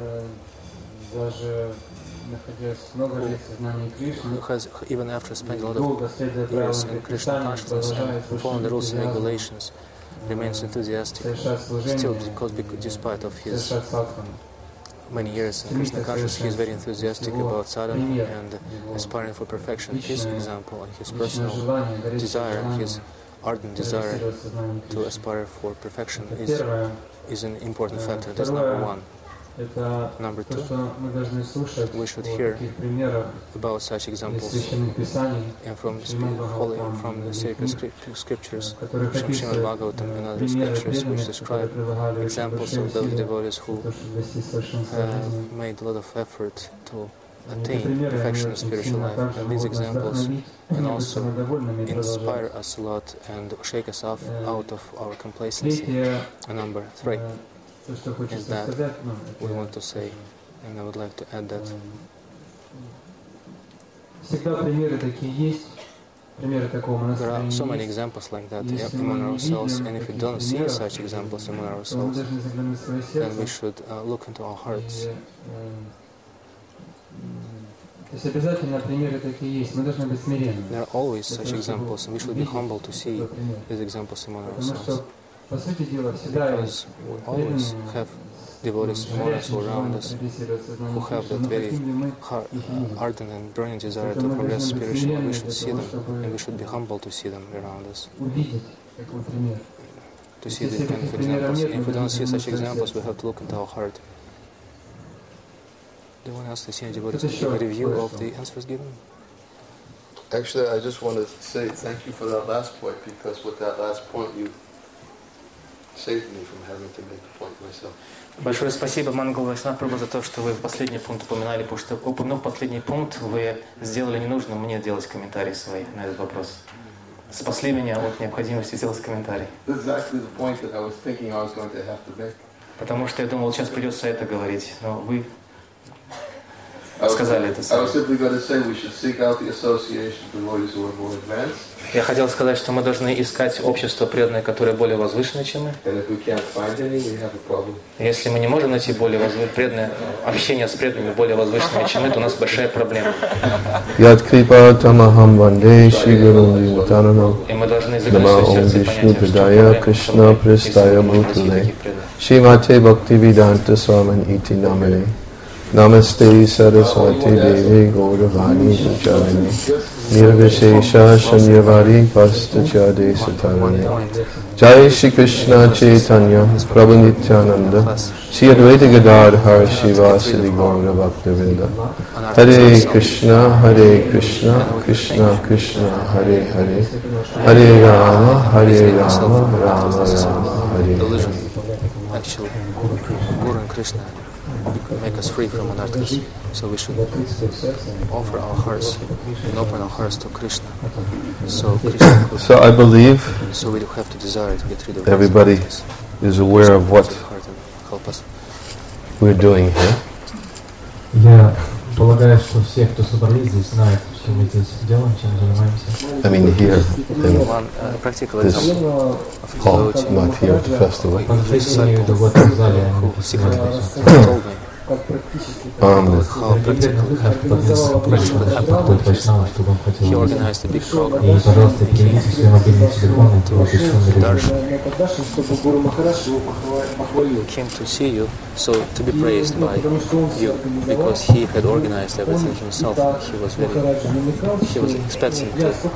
has, even after spending a lot of years in Krishna consciousness and following the rules and regulations, remains enthusiastic, still despite of his many years in Krishna consciousness. He is very enthusiastic about sadhana and aspiring for perfection. His example and his personal desire, his ardent desire to aspire for perfection is an important factor. That's number one. Number two, we should hear about such examples and from the sacred scriptures, from Srimad Bhagavatam and other scriptures which describe examples of those devotees who have made a lot of effort to attain perfection in spiritual life. And these examples and also inspire us a lot and shake us off out of our complacency. And number three is that we want to say, and I would like to add that there are so many examples like that among ourselves, and if we don't see such examples among ourselves, then we should look into our hearts. There are always such examples, and we should be humble to see these examples among ourselves. Because we always have devotees among us or around us who have that very ardent and burning desire to progress spiritually. We should see them, and we should be humble to see them around us. To see these kind of examples. And if we don't see such examples, we have to look into our heart. Do you want to ask the senior devotees to give a review of the answers given? Actually, I just want to say thank you for that last point, because with that last point you saved me from having to make the point myself. Большое спасибо, Мангала Вайшнава Прабху, за то, что вы в последний пункт упоминали, потому что, упомянув последний пункт, вы сделали ненужным мне делать комментарии свои на этот вопрос. Спасли меня от необходимости делать комментарий. Потому что я думал, сейчас придется это говорить, но вы сказали это сами. Я хотел сказать, что мы должны искать общество преданное, которое более возвышенное, чем мы. Если мы не можем найти более преданное общение с преданными более возвышенными, чем мы, то у нас большая проблема. И мы должны заглянуть в сердце и понять, Namaste Saraswati Devi Gauravani Pujani Nirvishesha Shanyavari Pastachade Satarani Jai Shri Krishna Chaitanya Prabhu Nityananda Shri Advaita Gadadhar Shivasadi Gaura Bhaktavinda Hare Krishna Krishna Krishna Hare Hare Hare Rama Rama Rama Hare Hare. Actually, Guru and Krishna make us free from anarthas. So we should offer our hearts and open our hearts to Krishna. So Krishna could, so I believe so we do have to desire to get rid of everybody is aware of what we're doing here. Я полагаю, что все, кто собрались здесь, знают, что мы здесь делаем, чем занимаемся. I mean here, in this hall, not here at the festival. как практически how practically this ritual happened. He organized a big program И, пожалуйста, переведите свои мобильные телефоны в определенный режим. чтобы Гуру Махарадж его похвалил. came to see you, so to be praised by you, because he had organized everything himself. He was expecting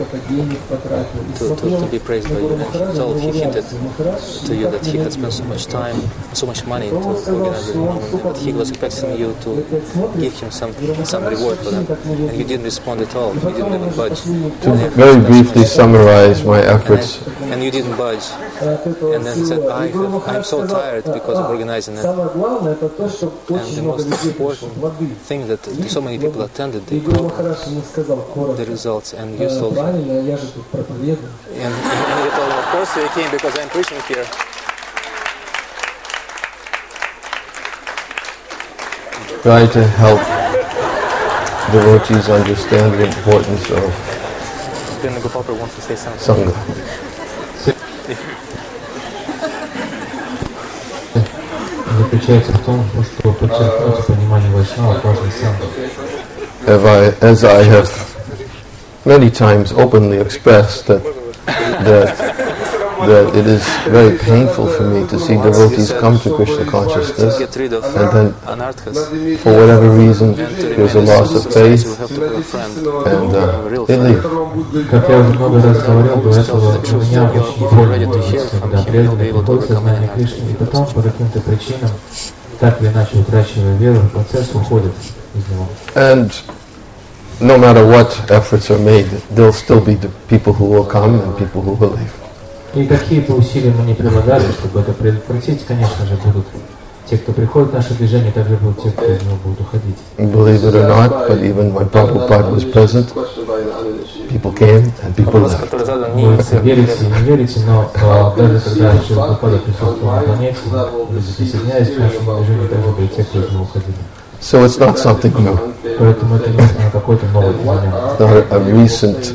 to be praised by you, and he hinted to you that he had spent so much time, so much money to organize the meeting, but he was expecting you to give him some reward for that, and you didn't respond at all. You didn't even budge. To very briefly summarize my efforts, And you didn't budge. And then he said, I'm so tired because of organizing it. And the most important thing that so many people attended the results, and you told him. And you told him, of course you came because I'm preaching here. try to help devotees understand the importance of wants to say something. Sangha. Заключается в том, что подчеркнуть понимание вайшнава важной санги. As I have many times openly expressed that it is very painful for me to see devotees come to Krishna consciousness and then, for whatever reason, there's a loss of faith and they leave. Как я уже много раз говорил, до этого у меня очень больно когда преданные приходят в сознание Кришны, и потом по каким-то причинам, так или иначе утрачивая веру, процесс уходит из него. And no matter what efforts are made, there'll still be the people who will come and people who will leave. И какие бы усилия мы ни прилагали, чтобы это предотвратить, конечно же, будут те, кто приходит в наше движение, также будут те, кто из него будут уходить. Believe it or not, but even when Prabhupada was present, people came and people left. Вы верите и не верите, но даже когда еще Прабхупада присутствовал на планете, люди присоединялись к нашему движению, также были те, кто из него уходили. So it's not something new. Поэтому это не какой-то новый феномен. It's not a recent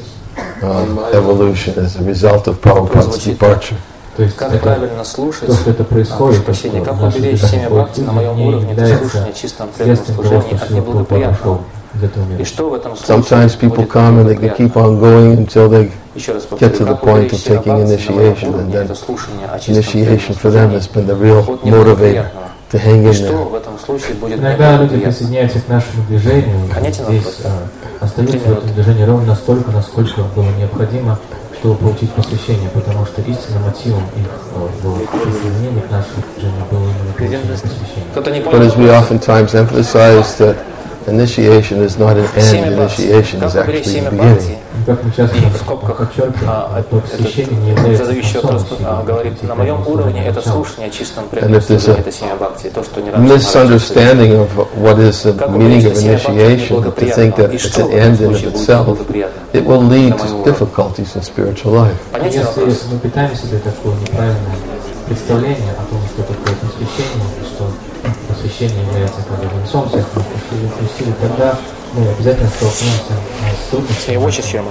evolution as a result of Prabhupada's departure. То есть как правильно слушать, это происходит, как уберечь семя бхакти на моем уровне, это слушание чистом преданном служении от неблагоприятного. И что в этом случае? Sometimes people come and they can keep on going until they get to the point of taking initiation, and then initiation for them has been the real motivator to hang in there. Иногда люди присоединяются к нашему движению, здесь остаются в этом движении ровно настолько, насколько было необходимо, чтобы получить посвящение, потому что истинным мотивом их присоединения к нашему движению было именно получение посвящения. But as we oftentimes emphasize that initiation is not an end, initiation is actually the beginning. И в скобках посвящение не является задающий вопрос говорит, на моем уровне это слушание о чистом преданном служении, это семя бхакти, то, что не misunderstanding of what is the meaning of initiation, to think that it's an end in of itself, it will lead to difficulties in spiritual life. Если мы питаем себе такое неправильное представление о том, что такое посвящение, что посвящение является как бы венцом всех усилий, тогда мы обязательно столкнемся с трудностями.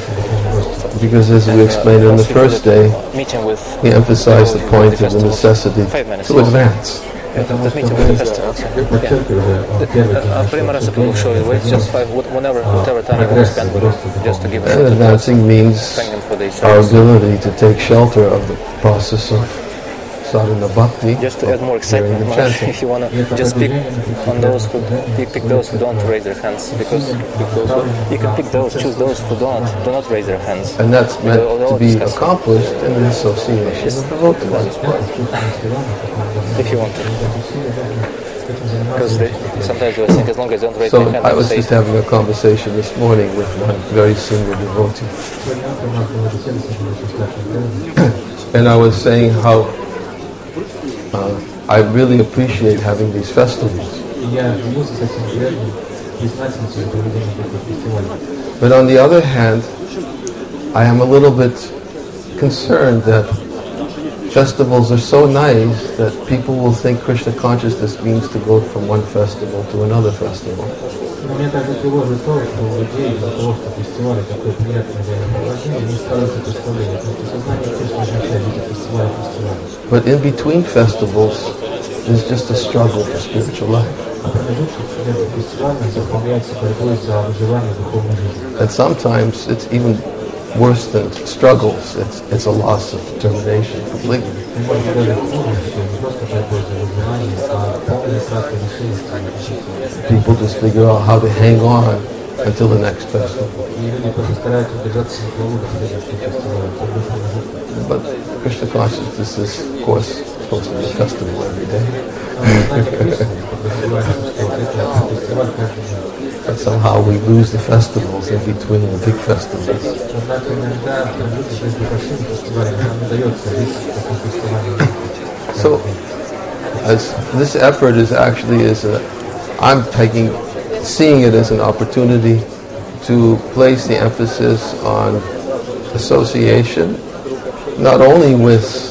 Because as we explained on the first day, we emphasized the point of the necessity to advance. And advancing means our ability to take shelter of the process of sadhana bhakti, just to add more excitement, if you want to just pick on those who pick those who don't raise their hands, because you can pick those, choose those who do not raise their hands. And that's meant to be accomplished in an association of devotees. If you want to. Because sometimes they think as long as they don't raise their hands. So I was just having a conversation this morning with one very senior devotee. And I was saying how I really appreciate having these festivals. But on the other hand, I am a little bit concerned that festivals are so nice that people will think Krishna consciousness means to go from one festival to another festival. Меня также тревожит то, что у людей из-за того, что фестиваль такое приятное времяпровождение, не складывается представление, потому что сознание Кришны означает видеть фестиваль. But in between festivals, there's just a struggle for spiritual life. And sometimes it's even worse than struggles. It's a loss of determination completely. People just figure out how to hang on until the next festival. But Krishna consciousness is, of course, supposed to be a festival every day. But somehow we lose the festivals in between the big festivals. So, as this effort is actually I'm seeing it as an opportunity to place the emphasis on association, not only with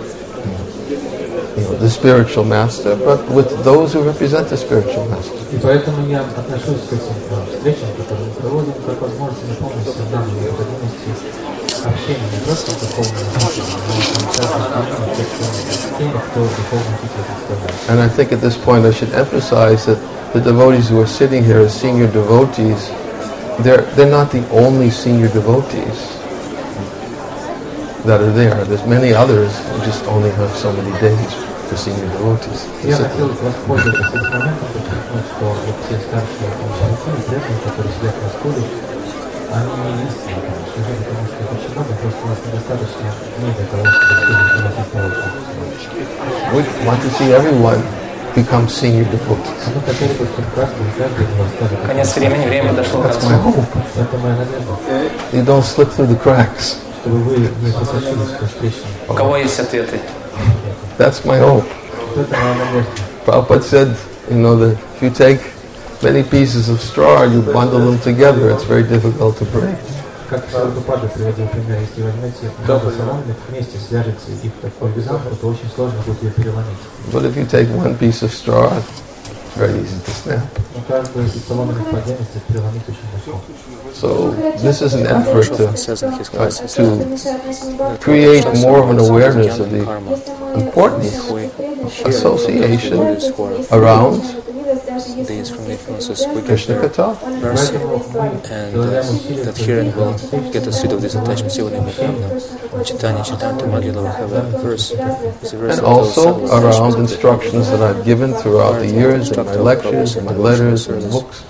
the spiritual master, but with those who represent the spiritual master. И поэтому я отношусь к этим встречам, которые мы проводим, как возможность напомнить нам о необходимости общения не просто духовного учителя, но и с теми, кто духовный учитель представляет. And I think at this point I should emphasize that the devotees who are sitting here as senior devotees, they're not the only senior devotees that are there. There's many others who just only have so many days for senior devotees. Я хотел воспользоваться этим моментом, подчеркнуть, что вот те старшие ученики и преданные, которые сидят на стуле, они не единственные, конечно же, потому что их очень много, просто у нас недостаточно дней для того, чтобы проводить научные. We want to see everyone become senior devotees. Мы хотели бы, чтобы каждый из нас стали. Конец времени, время дошло к That's my концу. hope. Это моя надежда. You don't slip through the cracks. Чтобы вы не просочились сквозь трещины. У кого есть ответы? That's my hope. Это моя надежда. Prabhupada said, that if you take many pieces of straw, you bundle them together, it's very difficult to break. Как Прабхупада приводил пример, если возьмете много соломинок вместе, свяжете их в такой вязанку, то очень сложно будет ее переломить. But if you take one piece of straw, it's very easy to snap. Но каждую из соломинок по отдельности переломить очень легко. So this is an effort to create more of an awareness of the importance of association around Krishna Katha. And that hearing will get us rid of this attachment. See, when we have now Chaitanya Madhya, we have a verse. And also around instructions that I've given throughout the years in my lectures, in my letters, and books,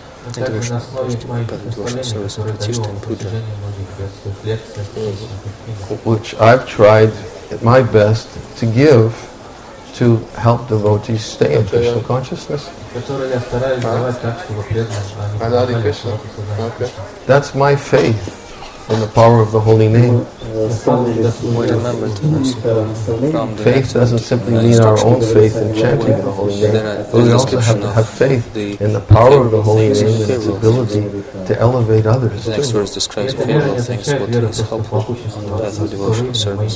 which I've tried my best to give to help devotees stay in Krishna consciousness. That's my faith in the power of the holy name. Faith doesn't simply mean our own faith in chanting the holy name, but we also have to have faith in the power of the holy name and its ability to elevate others The next too. verse describes many other things, what is helpful on the path of devotional service.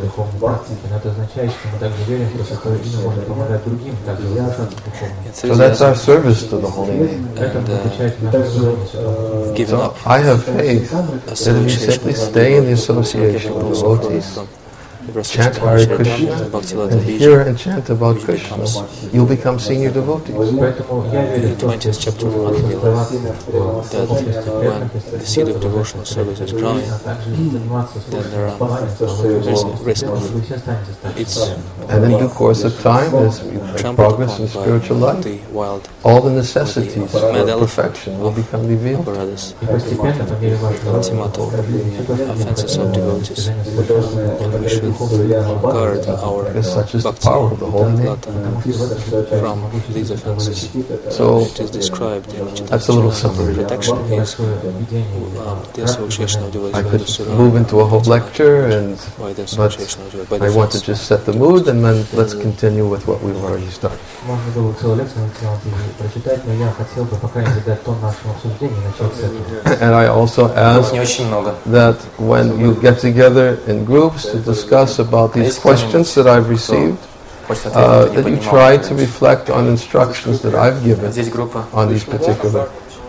So that's our service to the holy name. And giving So up I have faith that if you simply stay in the association with devotees, chant Hare Krishna, and hear and chant about Krishna, you'll become senior devotees. in the 20th chapter of Madhya, that when the seed of devotional service is growing, then there's a risk of And in due course of time, as we make progress in spiritual life, the wild all the necessities for perfection will become revealed. apparatus, ultimate offenses of devotees. And we should guard our Because such is the bhakti power of the holy name. from these offenses. So It is described in that's a little Chaitanya summary. protection is the association of devotees I by could the Sura, move into a whole lecture, by the but association of devotees, by the I want to friends. just set the mood, and then let's continue with what we've already started. Можно было целую лекцию на тему прочитать, но я хотел бы пока не задать тон нашему обсуждению, начать с этого. And I also ask Не очень много. that when you get together in groups to discuss about these questions that I've received, that you try to reflect on instructions that I've given Здесь группа. on these particular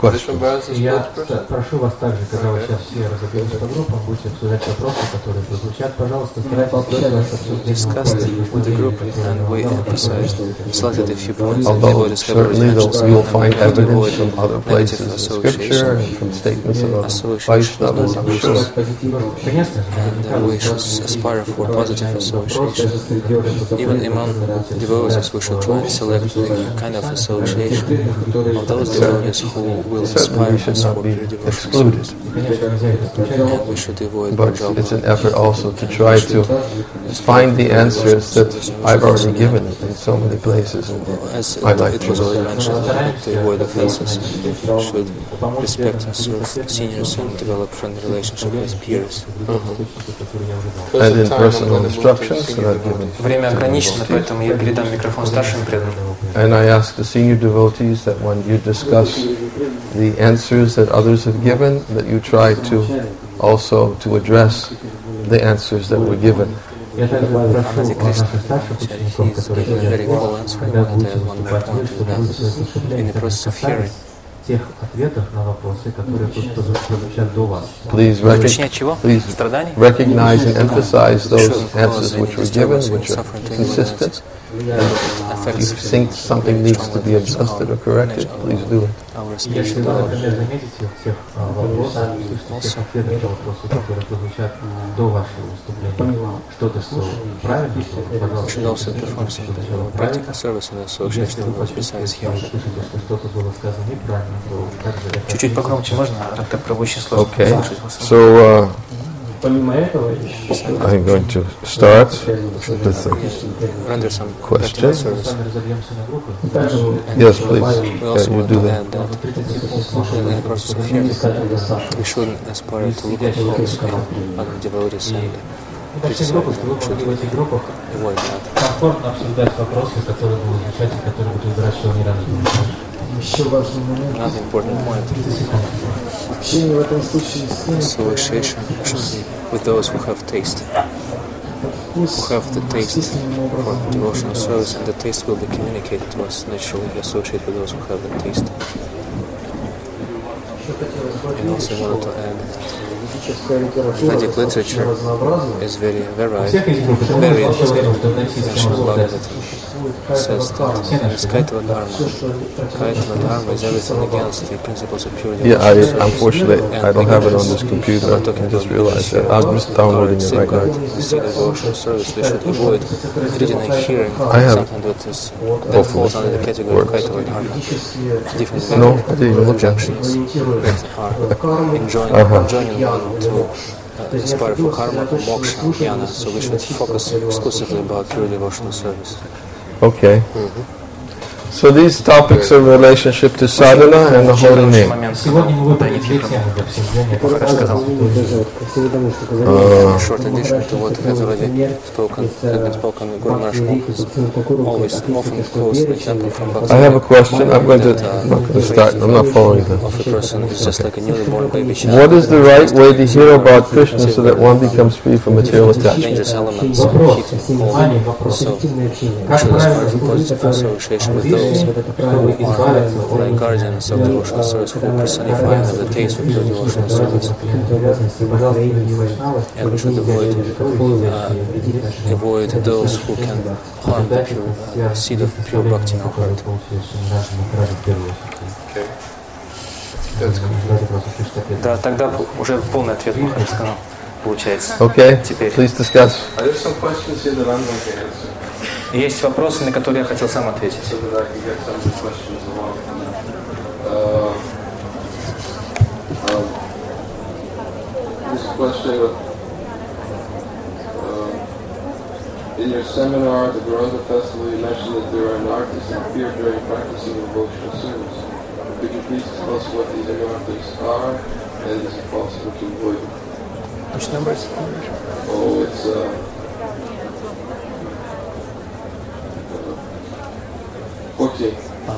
questions. Я прошу вас также, когда вы сейчас все разобьетесь по группам, будете обсуждать вопросы, которые прозвучат, пожалуйста, Discussed with the group, and we emphasized selected a few points. Although certainly you'll find evidence from other places in Scripture and from statements of Vaishnavas, I'm sure. And we should aspire for positive association. Even among devotees, we should try and select the kind of association of those devotees who will inspire us for pure devotion. And we should avoid but it's an effort also to try to find the answers that I've already given in so many places in my life. It was already mentioned to avoid offenses, should respect and serve seniors and develop friendly relationship with peers. And in personal instructions that I've given. Время ограничено, поэтому я передам микрофон старшим преданным. And I ask the senior devotees that when you discuss the answers that others have given, that you try to also to address the answers that were given. Я также прошу наших старших учеников, которые тех ответов на вопросы, которые прозвучат до вас. Please recognize and emphasize those answers which were given, which are consistent. If you think something needs to be adjusted or corrected, please do it. Если вы, например, заметите в тех вопросах, слышите тех ответов на вопросы, которые прозвучат до вашего выступления, что-то, что правильно, пожалуйста, что-то было сказано неправильно, то также... Чуть-чуть покромче можно? Так очень сложно слышать. So, I'm going to start with a question. Yes, please. You do that. In the process of hearing, we shouldn't aspire to look at holes in other devotees and в этих группах комфортно обсуждать вопросы, которые будут звучать и которые будут взращивать не разум. Еще важный момент. Общение в этом случае с ними. Association should be with those who have taste. Who have the taste for devotional service, and the taste will be communicated to us naturally. Associate with those who have the taste. And also wanted to add, Vedic literature is very varied. Says that in Kaitava Dharma is everything against the principles of pure devotion. Yeah, unfortunately, I don't have it on this computer. I just realized that. I'm just downloading it right now. Instead of devotional service, we should avoid reading and hearing something that falls under the category of Kaitava Dharma. Different I didn't even look at it. That are enjoining one to aspire for karma, for moksha, jnana. So we should focus exclusively about pure devotional service. Okay. So these topics are relationship to sadhana and the holy name. Short addition to what has already been spoken, Guru Maharaj often quotes the example from Bhakti. I have a question. I'm not going to start. I'm not following that. Of a person is just like a newly born baby child. What is the right way to hear about Krishna so that one becomes free from material attachment? Dangerous elements, heat, cold. So, we should aspire for positive association with those like guardians of devotional service who personify and have the taste for pure devotional service. And we should avoid those who can harm the pure seed of pure bhakti in our heart. Да, тогда уже полный ответ Махарадж сказал, получается. Okay, теперь. Please discuss. Есть вопросы, на которые я хотел сам ответить. In your seminar, the Gauranga Festival, you mentioned that there are anarchists and fear during practicing devotional service. Could you please tell us what these anarchists are, and is it possible to avoid them? Which number is it? Oh, it's 14.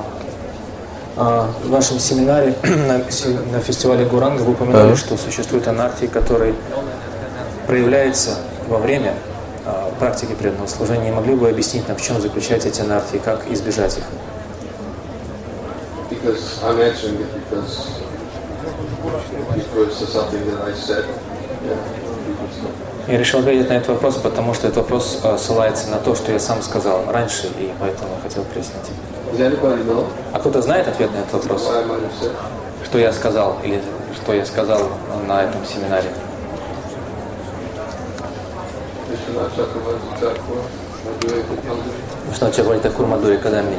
В вашем семинаре на фестивале Гуранга вы упоминали, что существует анархия, которая проявляется во время практики преданного служения. Не могли бы вы объяснить нам, в чем заключаются эти анархии, как избежать их? because I'm answering it because it's something that I said. Я решил ответить на этот вопрос, потому что этот вопрос ссылается на то, что я сам сказал раньше, и поэтому я хотел прояснить. А кто-то знает ответ на этот вопрос? Что я сказал, или что я сказал на этом семинаре? Что Чакраварти Такур Мадхури Кадамбини.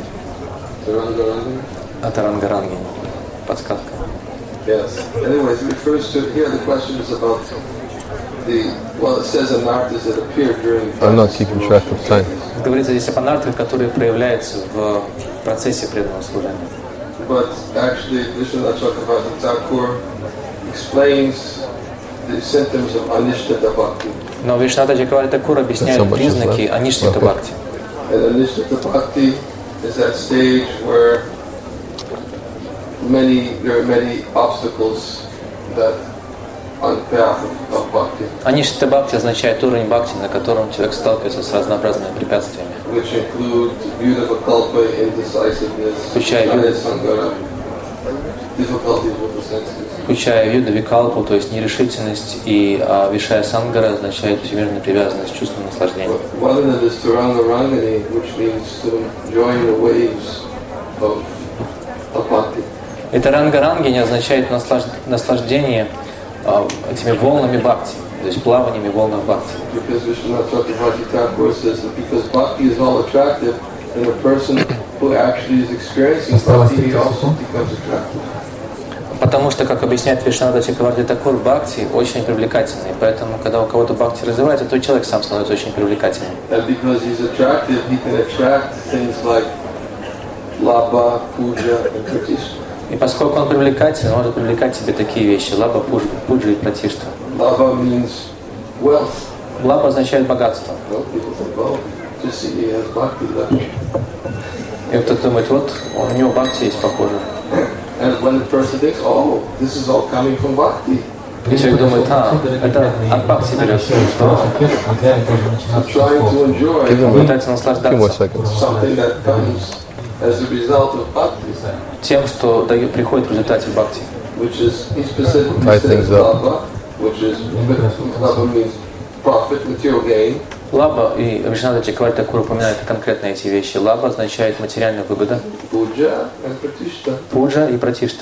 Тарангарангини. Подсказка. Yes. Anyways, it refers to here the question is about it says anarthas that appear during. I'm not keeping track of time. Говорится здесь об анархах, которые проявляются в процессе преданного служения. But actually, Vishwanath Chakravarti Thakur explains the symptoms of Anishtata Bhakti. Но Вишванатха Чакраварти Такур объясняет признаки Аништита Бхакти. And Anishtata Bhakti is that stage where there are many obstacles that on the path of Bhakti. Аништита Бхакти означает уровень Бхакти, на котором человек сталкивается с разнообразными препятствиями. Which include Vyudavikalpa, indecisiveness, Sangara, difficulties with the senses. Включая Vyudavikалпу, то есть нерешительность, и Вишая Сангара означает всемирную привязанность, чувство наслаждения. One of them is Tarangarangini, which means to join the waves of Bhakti. И Тарангарангини означает наслаждение этими волнами Бхакти, то есть плаваниями волн Бхакти. Because Vishwanath Chakravarti Thakur says that because Bhakti is all attractive, then a person who actually is experiencing Bhakti, he also becomes attractive. Потому что, как объясняет Вишванатха Чакраварти Такур, Бхакти очень привлекательный. Поэтому, когда у кого-то Бхакти развивается, то человек сам становится очень привлекательным. And because he's attractive, he can attract things like Labha, Puja, and Pratishta. И поскольку он привлекательный, он может привлекать себе такие вещи: лаба, пуджа и пратишта. Labha means wealth. Лаба означает богатство. People think, oh, just see he has bhakti left. И кто-то думает, вот у него бхакти есть, похоже. And when the person thinks, oh, this is all coming from bhakti. И человек думает, это от бхакти берется. Trying to enjoy Пытается наслаждаться something that comes as a result of bhakti. тем, что приходит в результате бхакти. Which is, he specifically says labha, which is, labha means profit, material gain. Лаба, и Вишванатха Чакраварти Такур упоминает конкретно эти вещи. Лаба означает материальная выгода. Puja and pratishta. Пуджа и пратишта.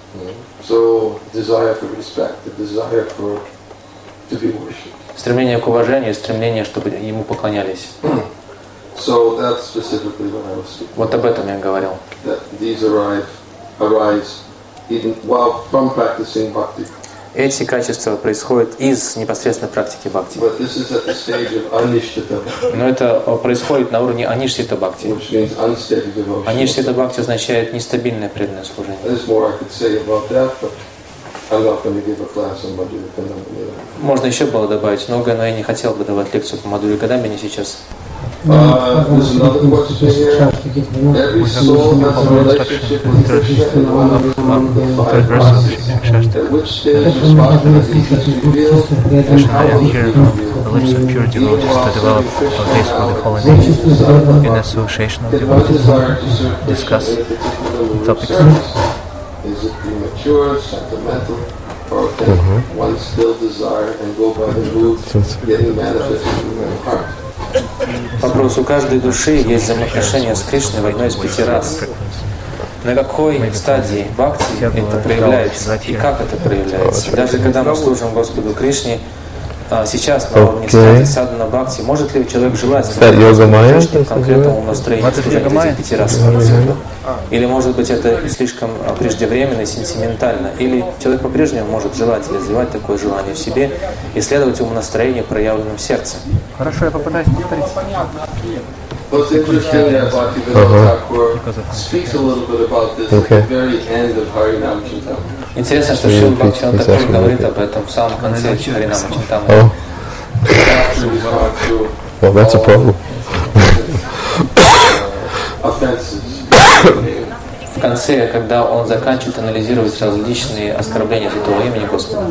So, desire for respect, the desire for to be worshipped. Stремление к уважению, стремление, чтобы ему поклонялись. So that's specifically what I was speaking. Вот об этом я говорил. That these arise even while from practicing bhakti. Эти качества происходят из непосредственной практики бхакти. But this is at the stage of anishtata. Но это происходит на уровне аништита бхакти. Which means unsteady devotion. Аништита бхакти означает нестабильное преданное служение. There's more I could say about that, but I'm not going to give a class on Madhuri Kadambini. Можно еще было добавить многое, но я не хотел бы давать лекцию по Мадхури Кадамбини сейчас. There's another question here. Every soul has a relationship with Krishna in one of the five rases. At which stage is Bhakti revealed and how is it revealed? The lips of pure devotees to develop a taste for the holy name in association of devotees, discuss topics. Is it premature, sentimental, or can one still desire and go by the mood getting manifested in the heart? Вопрос: у каждой души есть взаимоотношения с Кришной в одной из 5 рас. На какой стадии бхакти это проявляется и как это проявляется? Даже когда мы служим Господу Кришне, сейчас на уровне стадии садхана бхакти, может ли человек желать конкретному настроению служения этих 5 рас? Или, может быть, это слишком преждевременно и сентиментально? Или человек по-прежнему может желать или развивать такое желание в себе и следовать ему настроению, проявленному в сердце? Хорошо, я попытаюсь повторить. What's interesting that Bhaktivinoda Thakur speaks a little bit about this at the very end of Harinam Chintamani. Интересно, что Шрила Бхактивинода Тхакур говорит об этом в самом конце Харинама Чинтамани. Well, that's a problem. В конце, когда он заканчивает анализировать различные оскорбления святого имени Господа.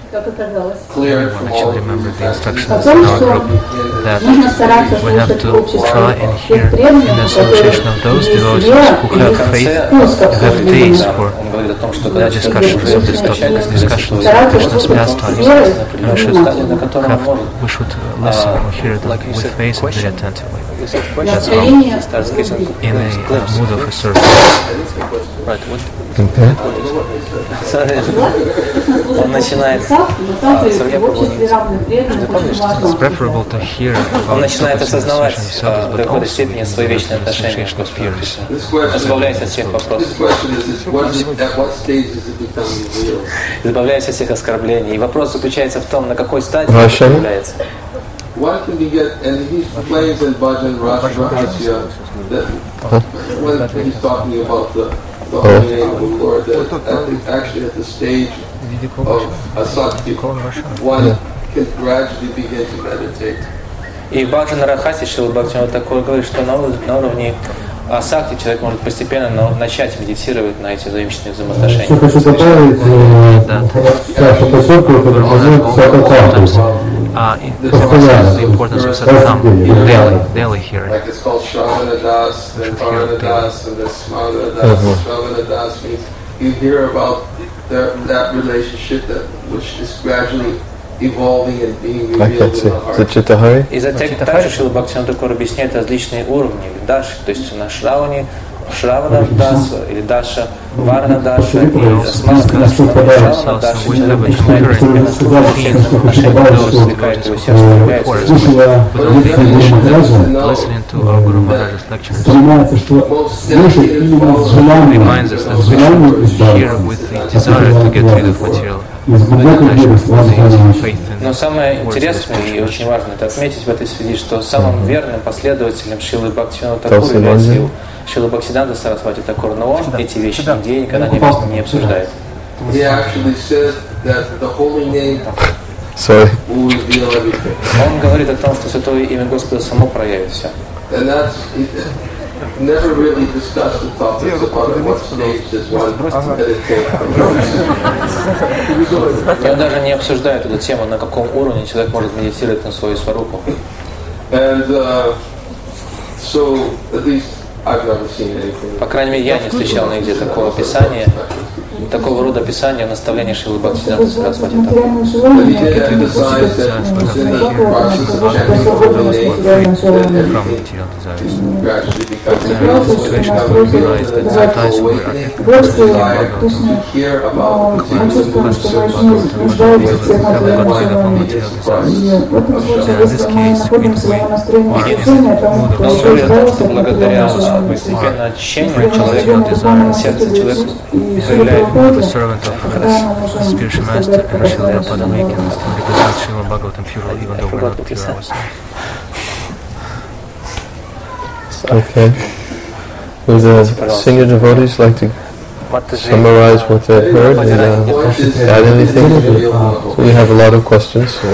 everyone actually remember the instructions in our group that we have to try and hear in the association of those devotees who have faith, who have taste for the discussions of this topic, discussions of Krishna's pastimes, and we should listen or hear them with faith and very attentively. That's how, in a mood of a service. Okay. It's preferable to hear about начинает осознавать до какой-то степени свои вечные отношения к Господу Кришне, избавляясь от всех вопросов, избавляясь от всех оскорблений. И вопрос заключается в том, на какой стадии он появляется. One can get, and he explains in Bhajan Rahasya that when he's talking about the holy name of the Lord, that actually at the stage of asakti, one can gradually begin to meditate. И в Баджан Рахасе Шрила Бхактивинода Тхакур говорит, что на уровне асакти человек может постепенно начать медитировать на эти взаимные взаимоотношения. Что хочу добавить, Саша подчеркивает, это the importance of sadhana, daily hearing. Like it's called Shravana Das, then Parana Das, and then Smagana Das. Shravana Das means you hear about that relationship which is gradually evolving and being revealed in the heart. И затем также Шрила Бхактивинода Тхакур объясняет различные уровни даши, то есть на Шраване, Шравана Даса или Даша, Варна Даша и Смарна Даша, человек начинает постепенно отношения до возникает его сердце, появляется. Listening to our Guru Maharaj's lectures reminds us that we should hear with the desire to get rid of material. Но самое интересное и очень важно это отметить в этой связи, что самым верным последователем Шрилы Бхактивинода Тхакура является Шрила Бхактисиддханта Сарасвати Тхакур, но он эти вещи нигде никогда не обсуждает. Он говорит о том, что Святое Имя Господа само проявит все. Never really discussed the topics about at what stage does one meditate. Я даже не обсуждаю эту тему, на каком уровне человек может медитировать на свою сварупу. And so at least I've never seen anything. По крайней мере, я не встречал нигде такого описания, такого рода описания наставления Шрилы Бхактисиддханта Сарасвати Тхакура. Благодаря постепенному очищению человека, сердце человека проявляет the servant of the spiritual master and Srila Prabhupada awakens and represents Srila Bhagavatam pure even though we're not pure ourselves. Okay. Would the senior devotees like to summarize what they've heard and add anything? So we have a lot of questions. So.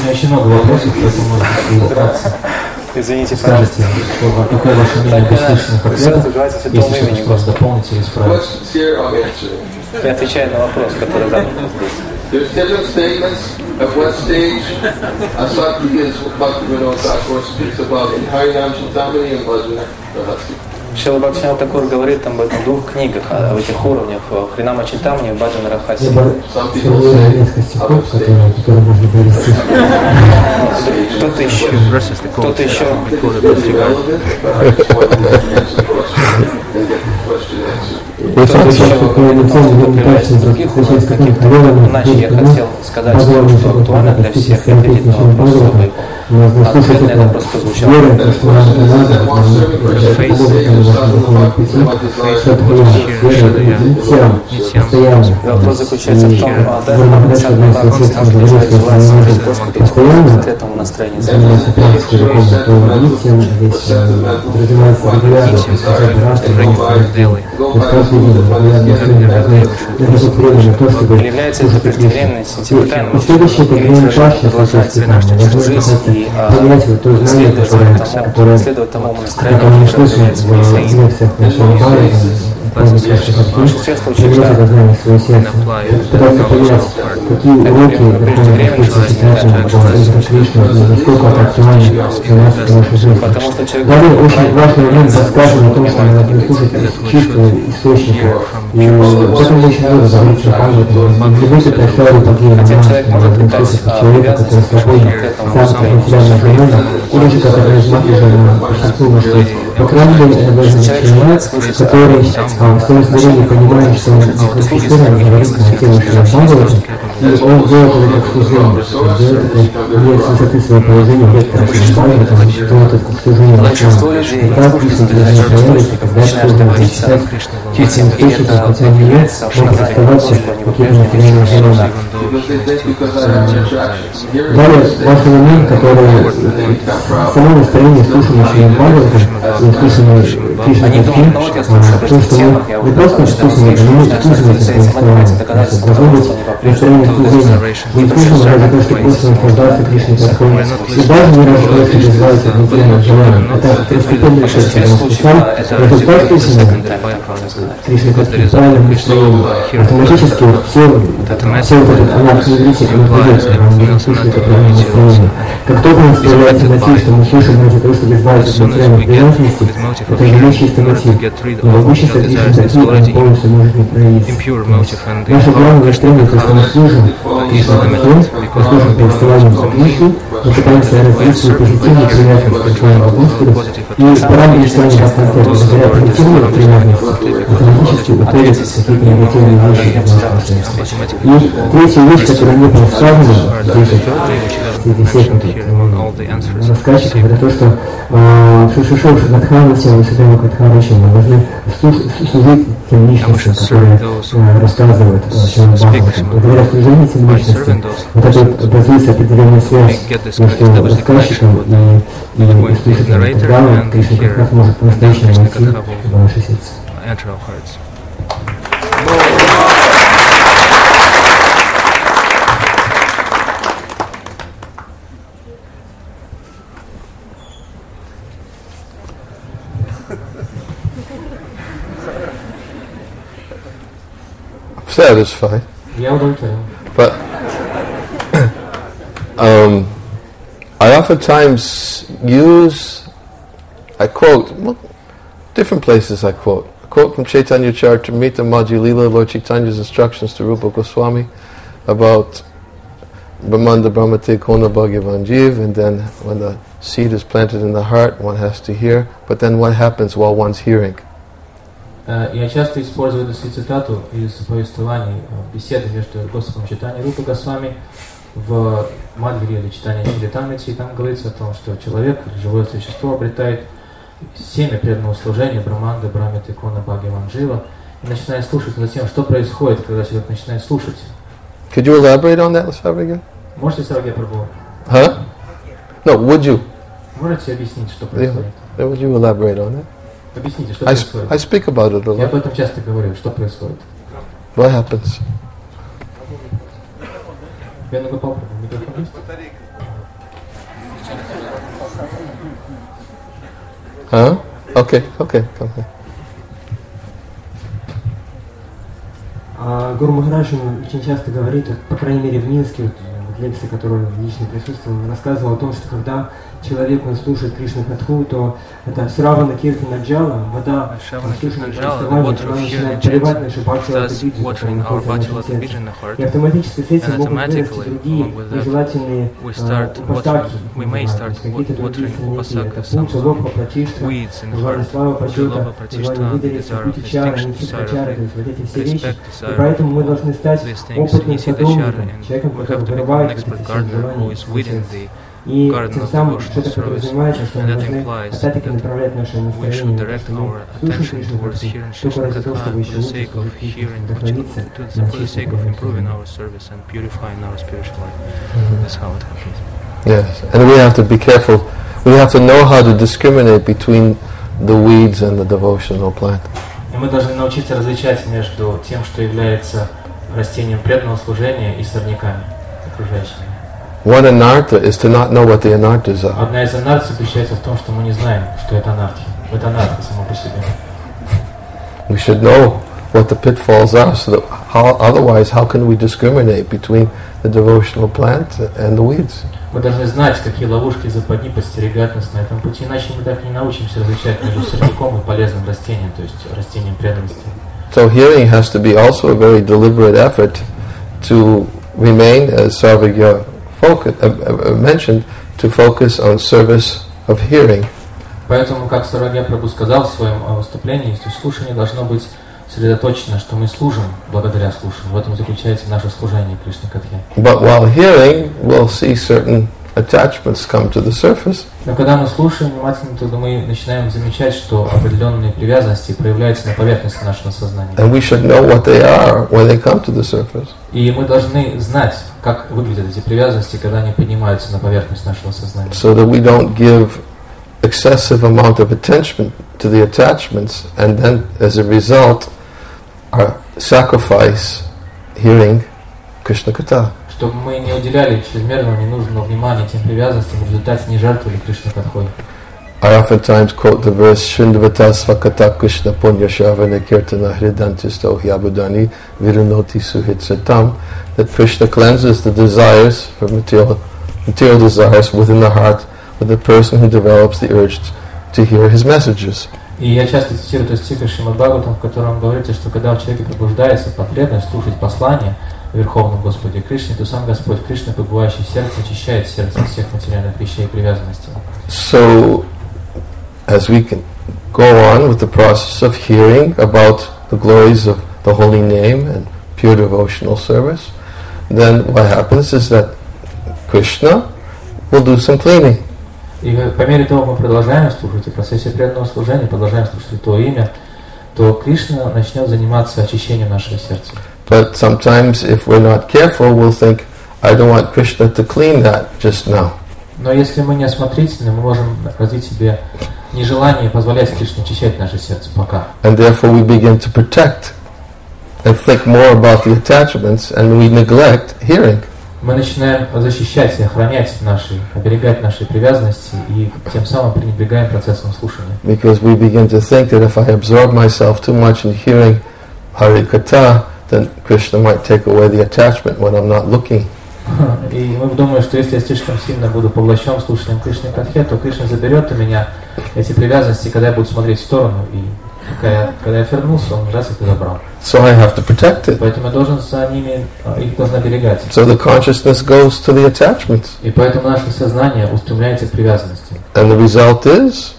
Извините, пожалуйста. Какое ваше мнение об услышанных ответах? Святому имени Господа. Дополните или исправите. Я отвечаю на вопрос, который задан. There's different statements at what stage Asakti is Bhaktivinoda Thakur speaks about in Harinam Chintamani and Bhajan Rahasya. Шрила Бхактивинода Тхакур говорит там об этом в двух книгах, об этих уровнях, в Харинама Чинтамани и в Баджана Рахасе. Кто-то еще Иначе я хотел сказать, что актуально для всех и ответить на вопрос, чтобы ответ на этот вопрос прозвучал. Вопрос заключается в том, к этому настроению или является это преждевременной сентиментальным следовать тому настроению, которое является bless us принять это знание в свое сердце, пытаться понять, какие уроки Верховный Господь сочетает из Кришны, и насколько это актуально для нас в нашей жизни. Далее очень важный момент подсказывает о том, что мы должны слушать чистого источника. И об этом очень много говорится в Бхагаватам. Не будете представить такие моменты, мы должны слушать человека, который свободен, сам как материальный феномен, или же как организмат уже на существу, что по крайней мере это должен быть человек, который в своем смирении понимает, что он квалифицирован говорит на тему Бхагаватам, и он делает это как служение, делает это не с высоты своего положения вектора Бхагаватам, он делает это как служение Бхагаватам. И так Кришна должна проявиться, когда Кришна зачитать чистым источником, хотя не могут оставаться какие-то материальные желания. Далее важный момент, который само настроение слушания Бхагаватам и слушания Кришны Катхи, то, что мы не просто слушаем это, но мы слушаем это повествование. Должно быть настроение служения. Мы слушаем ради того, чтобы просто наслаждаться Кришной Катхой. И даже не ради того, чтобы избавиться от материальных желаний. Это второстепенный шаг, потому что сам результат слушания Кришны Катхи, правильным настроением, автоматически все вот этот анархоевритик, он придется, когда мы слушаем это правильное настроение. Как только у нас появляется мотив, что мы слушаем ради того, чтобы избавиться от материальных привязанностей, это же не чистый мотив. Но могущество Кришны Катхи, он полностью может не проявиться. Наше главное настроение, то, что мы служим Кришну Катхи, мы служим повествованием за Кришну, мы пытаемся развить свою позитивную привязанность к Кришному Господу, и параметры настроения благодаря позитивной привязанности автоматически уходят какие-то негативные вещи из нашего сердца. И третья вещь, которая не была сказана здесь, среди всех рассказчиков, это то, что Шушушоу Шадханати, Васудева Катхарачи, мы должны служить тем личностям, которые рассказывают о Шримад Бхагаватам. Благодаря служению тем личностям, вот это образуется определенная связь между рассказчиком и слушателем. Тогда Кришна как раз может по-настоящему войти в наше сердце. Satisfied. But I oftentimes I quote, different places I quote. A quote from Chaitanya Charitamrita Madhya Lila, Lord Chaitanya's instructions to Rupa Goswami about Brahmanda Brahmate Kona Bhagavan Jeev, and then when the seed is planted in the heart, one has to hear, but then what happens while one's hearing? Я часто использую эту цитату из повествований беседы между Господом Чайтаньей и Рупой Госвами в Мадхья или Чайтанья Чаритамрите, и там говорится о том, что человек, живое существо, обретает семя преданного служения Брахманды, Брамиты, Кона, Бхагаван Джива, и начинает слушать затем, что происходит, когда человек начинает слушать. Could you elaborate on that, Sarvagya? Можете, Сарвагья Прабху? Huh? No, would you? Можете объяснить, что происходит? Would you elaborate on that? Объясните, что происходит. I speak about it a lot. Я об этом часто говорю, что происходит. What happens? Huh? Okay, come here. Гуру Махарадж очень часто говорит, по крайней мере в Минске, в лекции, которую лично присутствовал, он рассказывал о том, что когда человек он слушает Кришну Катху, то это Сравана Киртана Джала, вода слушания повествования, она начинает поливать наши бхакти-лата-биджи, которые находятся в нашем сердце. И автоматически с этим могут вырасти другие нежелательные упасаки, какие-то другие саньяки. Это пунча, лобха, пратишта, желание славы, почета, желание выделиться, кутичара, нитикачара, то есть вот эти все вещи. И поэтому мы должны стать опытным садовником, человеком, который вырывает вот эти все желания в сердце. И тем самым что-то подразумевается, что мы должны опять-таки направлять наше настроение, что мы слушаем Кришну Катху только ради того, чтобы еще лучше служить Кришне, вдохновиться на чистое служение. Yes, and we have to be careful. We have to know how to discriminate between the weeds and the devotional plant. И мы должны научиться различать между тем, что является растением преданного служения, и сорняками окружающими. One anartha is to not know what the anarthas are. Одна из анарт заключается в том, что мы не знаем, что это анархия. Это анархия само по себе. We should know what the pitfalls are, so that otherwise how can we discriminate between the devotional plant and the weeds? Мы должны знать, какие ловушки и западни подстерегают нас на этом пути, иначе мы так и не научимся различать между сорняком и полезным растением, то есть растением преданности. So hearing has to be also a very deliberate effort to remain, as Sarvagya mentioned, to focus on service of hearing. Поэтому, как Сарвагья Прабху сказал в своем выступлении, то слушание должно быть сосредоточено, что мы служим благодаря слушанию. В этом заключается наше служение Кришне Катхе. But while hearing, we'll see certain attachments come to the surface. Но когда мы слушаем внимательно, то мы начинаем замечать, что определенные привязанности проявляются на поверхности нашего сознания. And we should know what they are when they come to the surface. И мы должны знать, как выглядят эти привязанности, когда они поднимаются на поверхность нашего сознания. So that we don't give excessive amount of attention to the attachments, and then as a result, our sacrifice hearing Krishna Katha. Чтобы мы не уделяли чрезмерного ненужного внимания тем привязанностям, в результате не жертвовали Кришна Катхой. I oftentimes quote the verse Shrindavata Svakata Krishna Punya Shavana Kirtana Hridantisto Hyabudani Virunoti Suhit Satam, that Krishna cleanses the desires for material desires within the heart of the person who develops the urge to hear his messages. И я часто цитирую этот стих Шримад Бхагаватам, в котором говорится, что когда у человека пробуждается потребность слушать послание о Верховном Господе Кришне, то сам Господь Кришна, побывающий в сердце, очищает сердце всех материальных вещей и привязанностей. So, as we can go on with the process of hearing about the glories of the holy name and pure devotional service, then what happens is that Krishna will do some cleaning. И по мере того, как мы продолжаем слушать, и в процессе преданного служения продолжаем слушать Святое Имя, то Кришна начнет заниматься очищением нашего сердца. But sometimes, if we're not careful, we'll think, I don't want Krishna to clean that just now. Но если мы не осмотрительны, мы можем развить в себе нежелание позволять Кришне очищать наше сердце пока. And therefore we begin to protect and think more about the attachments, and we neglect hearing. Мы начинаем защищать и охранять оберегать наши привязанности, и тем самым пренебрегаем процессом слушания. Because we begin to think that if I absorb myself too much in hearing Hari Katha, then Krishna might take away the attachment when I'm not looking. И мы думаем, что если я слишком сильно буду поглощен слушанием Кришны Катхе, то Кришна заберет у меня эти привязанности, когда я буду смотреть в сторону, и когда я отвернулся, он раз их и забрал. So I have to protect it. Поэтому я должен за ними, их должен оберегать. So the consciousness goes to the attachments. И поэтому наше сознание устремляется к привязанности. And the result is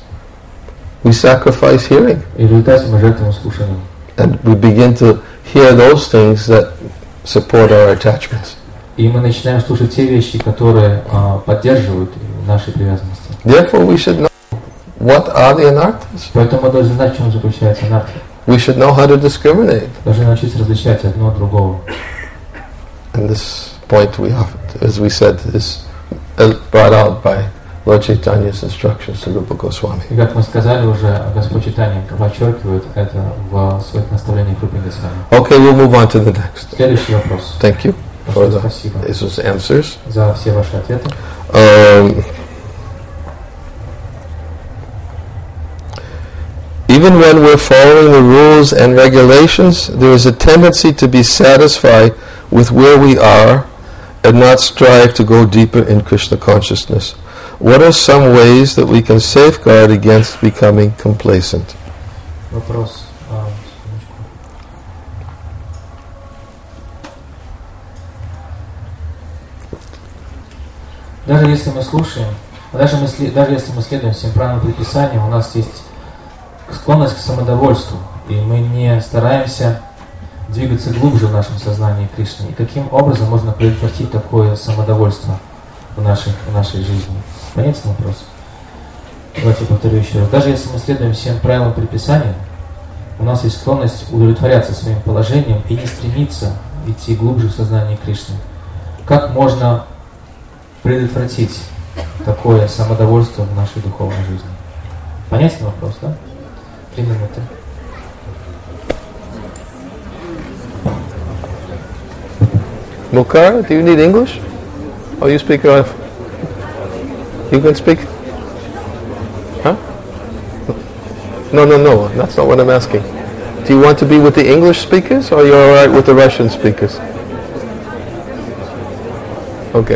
we sacrifice hearing. И в результате мы жертвуем слушанием. And we begin to hear those things that support our attachments. И мы начинаем слушать те вещи, которые поддерживают наши привязанности. Therefore we should know what are the anarthas. Поэтому мы должны знать, в чем заключается анарха. We should know how to discriminate. Должны научиться различать одно от другого. And this point we have, as we said, is brought out by Lord Chaitanya's instructions to Rupa Goswami. И как мы сказали уже, Господь Чайтанья подчеркивает это в своих наставлениях Рупы Госвами. Okay, we'll move on to the next. Следующий вопрос. Thank you for these answers. За все ваши ответы. Even when we're following the rules and regulations, there is a tendency to be satisfied with where we are and not strive to go deeper in Krishna consciousness. What are some ways that we can safeguard against becoming complacent? Вопрос. Даже если мы слушаем, даже если мы следуем всем правилам предписаниям, у нас есть склонность к самодовольству, и мы не стараемся двигаться глубже в нашем сознании Кришны. И каким образом можно предотвратить такое самодовольство в нашей жизни? Понятен вопрос? Давайте повторю еще раз. Даже если мы следуем всем правилам предписаниям, у нас есть склонность удовлетворяться своим положением и не стремиться идти глубже в сознание Кришны. Как можно предотвратить такое самодовольство в нашей духовной жизни? Понятен вопрос, да? 3 минуты. Mukar, do you need English? Or you speak You can speak? Huh? No, that's not what I'm asking. Do you want to be with the English speakers, or you're all right with the Russian speakers? Okay.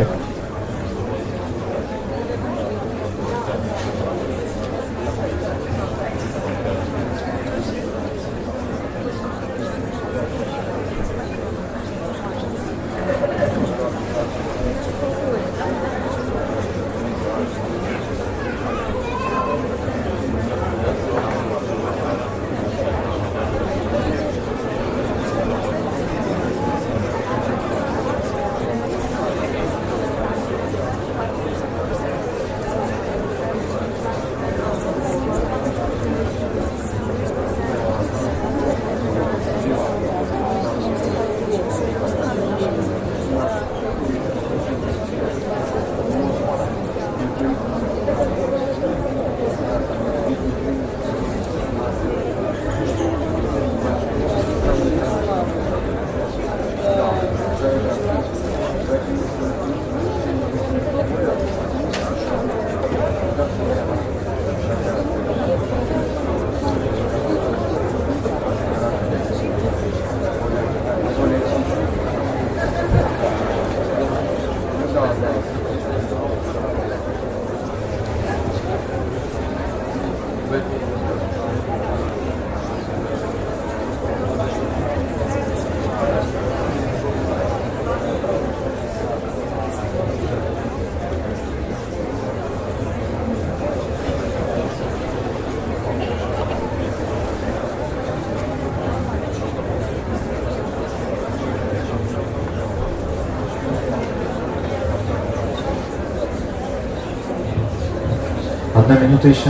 Одна минута еще.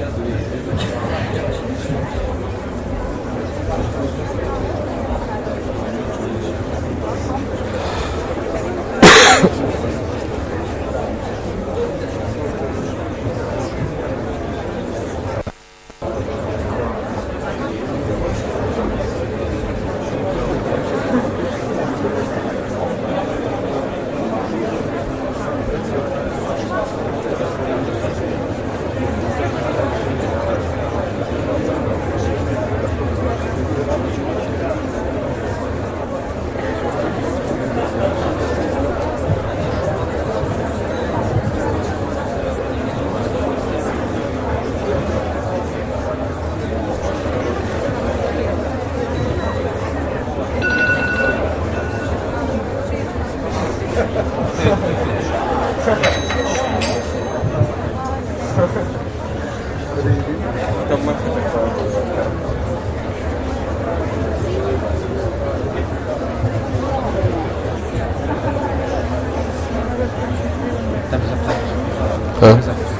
Huh?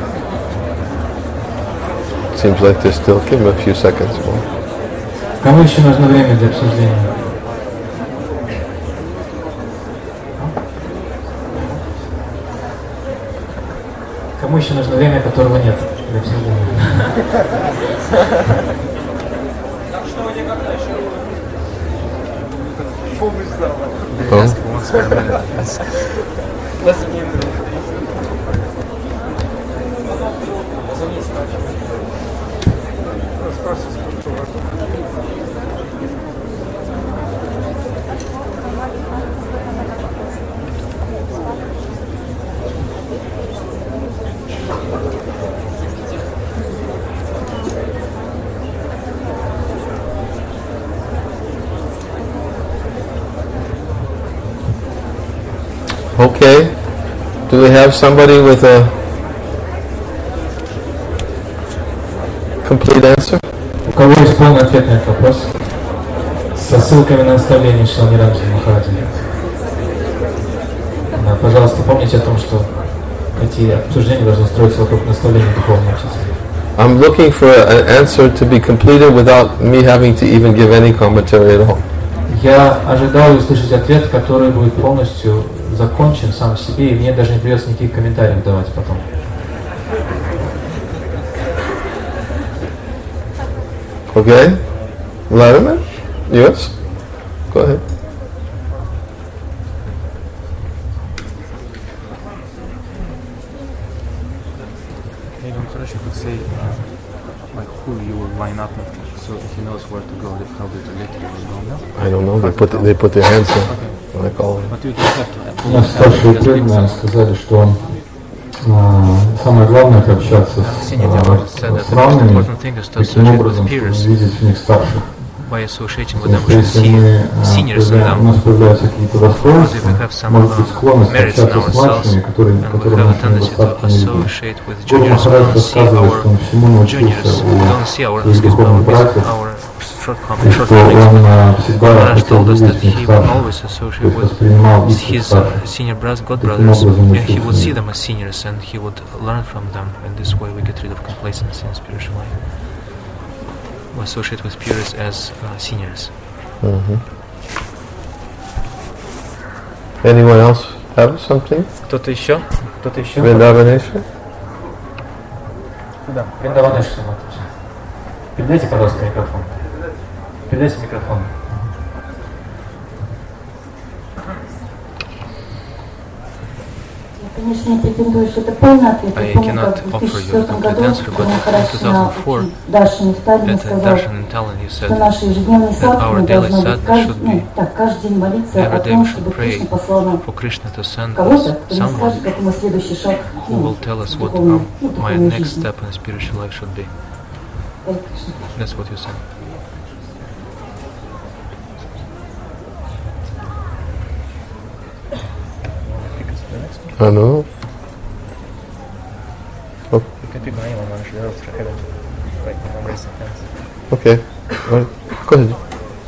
Seems like they're still. Give them a few seconds more. Кому еще нужно время для обсуждения? Кому еще нужно время, которого нет для обсуждения? Okay. Do we have somebody with a complete answer? У кого есть полный ответ на этот вопрос? Со ссылками на наставление Шилани Рамджи Махараджи. Пожалуйста, помните о том, что эти обсуждения должны строиться вокруг наставления духовного учителя. I'm looking for an answer to be completed without me having to even give any commentary at all. Я ожидаю услышать ответ, который будет полностью закончен сам в себе, и мне даже не придется никаких комментариев давать потом. Okay? Vladimir? Yes? Go ahead. Maybe Maharaj could say like who you will line up with, so he knows where to go, how I don't know. They put their hands up, like all. Наши старшие преданные сказали, что самое главное это общаться с равными, таким образом, чтобы видеть в них старших. By associating with them, we should see seniors in them. Because if we have some merits in ourselves, and we have a tendency to associate with juniors, we don't see our juniors, we don't see our shortcomings. Maharaj told us that he would always associate with his senior god brothers, and he would see them as seniors, and he would learn from them, and this way we get rid of complacency in spiritual life. We associate with peers as seniors. Anyone else have something? Кто-то еще? Кто-то еще? Vrindavaneshwar? Да, Вриндаванeshwar. Передайте, пожалуйста, микрофон. Передайте микрофон. Конечно, не претендую, что это полный ответ. I cannot offer you a complete answer, but in 2004, at Darshan in Tallinn, you said that our daily sadhana should be every day we should pray for Krishna to send us someone who will tell us what my next step in spiritual life should be. That's what you said. I know. Oh. Okay. Right. Go ahead.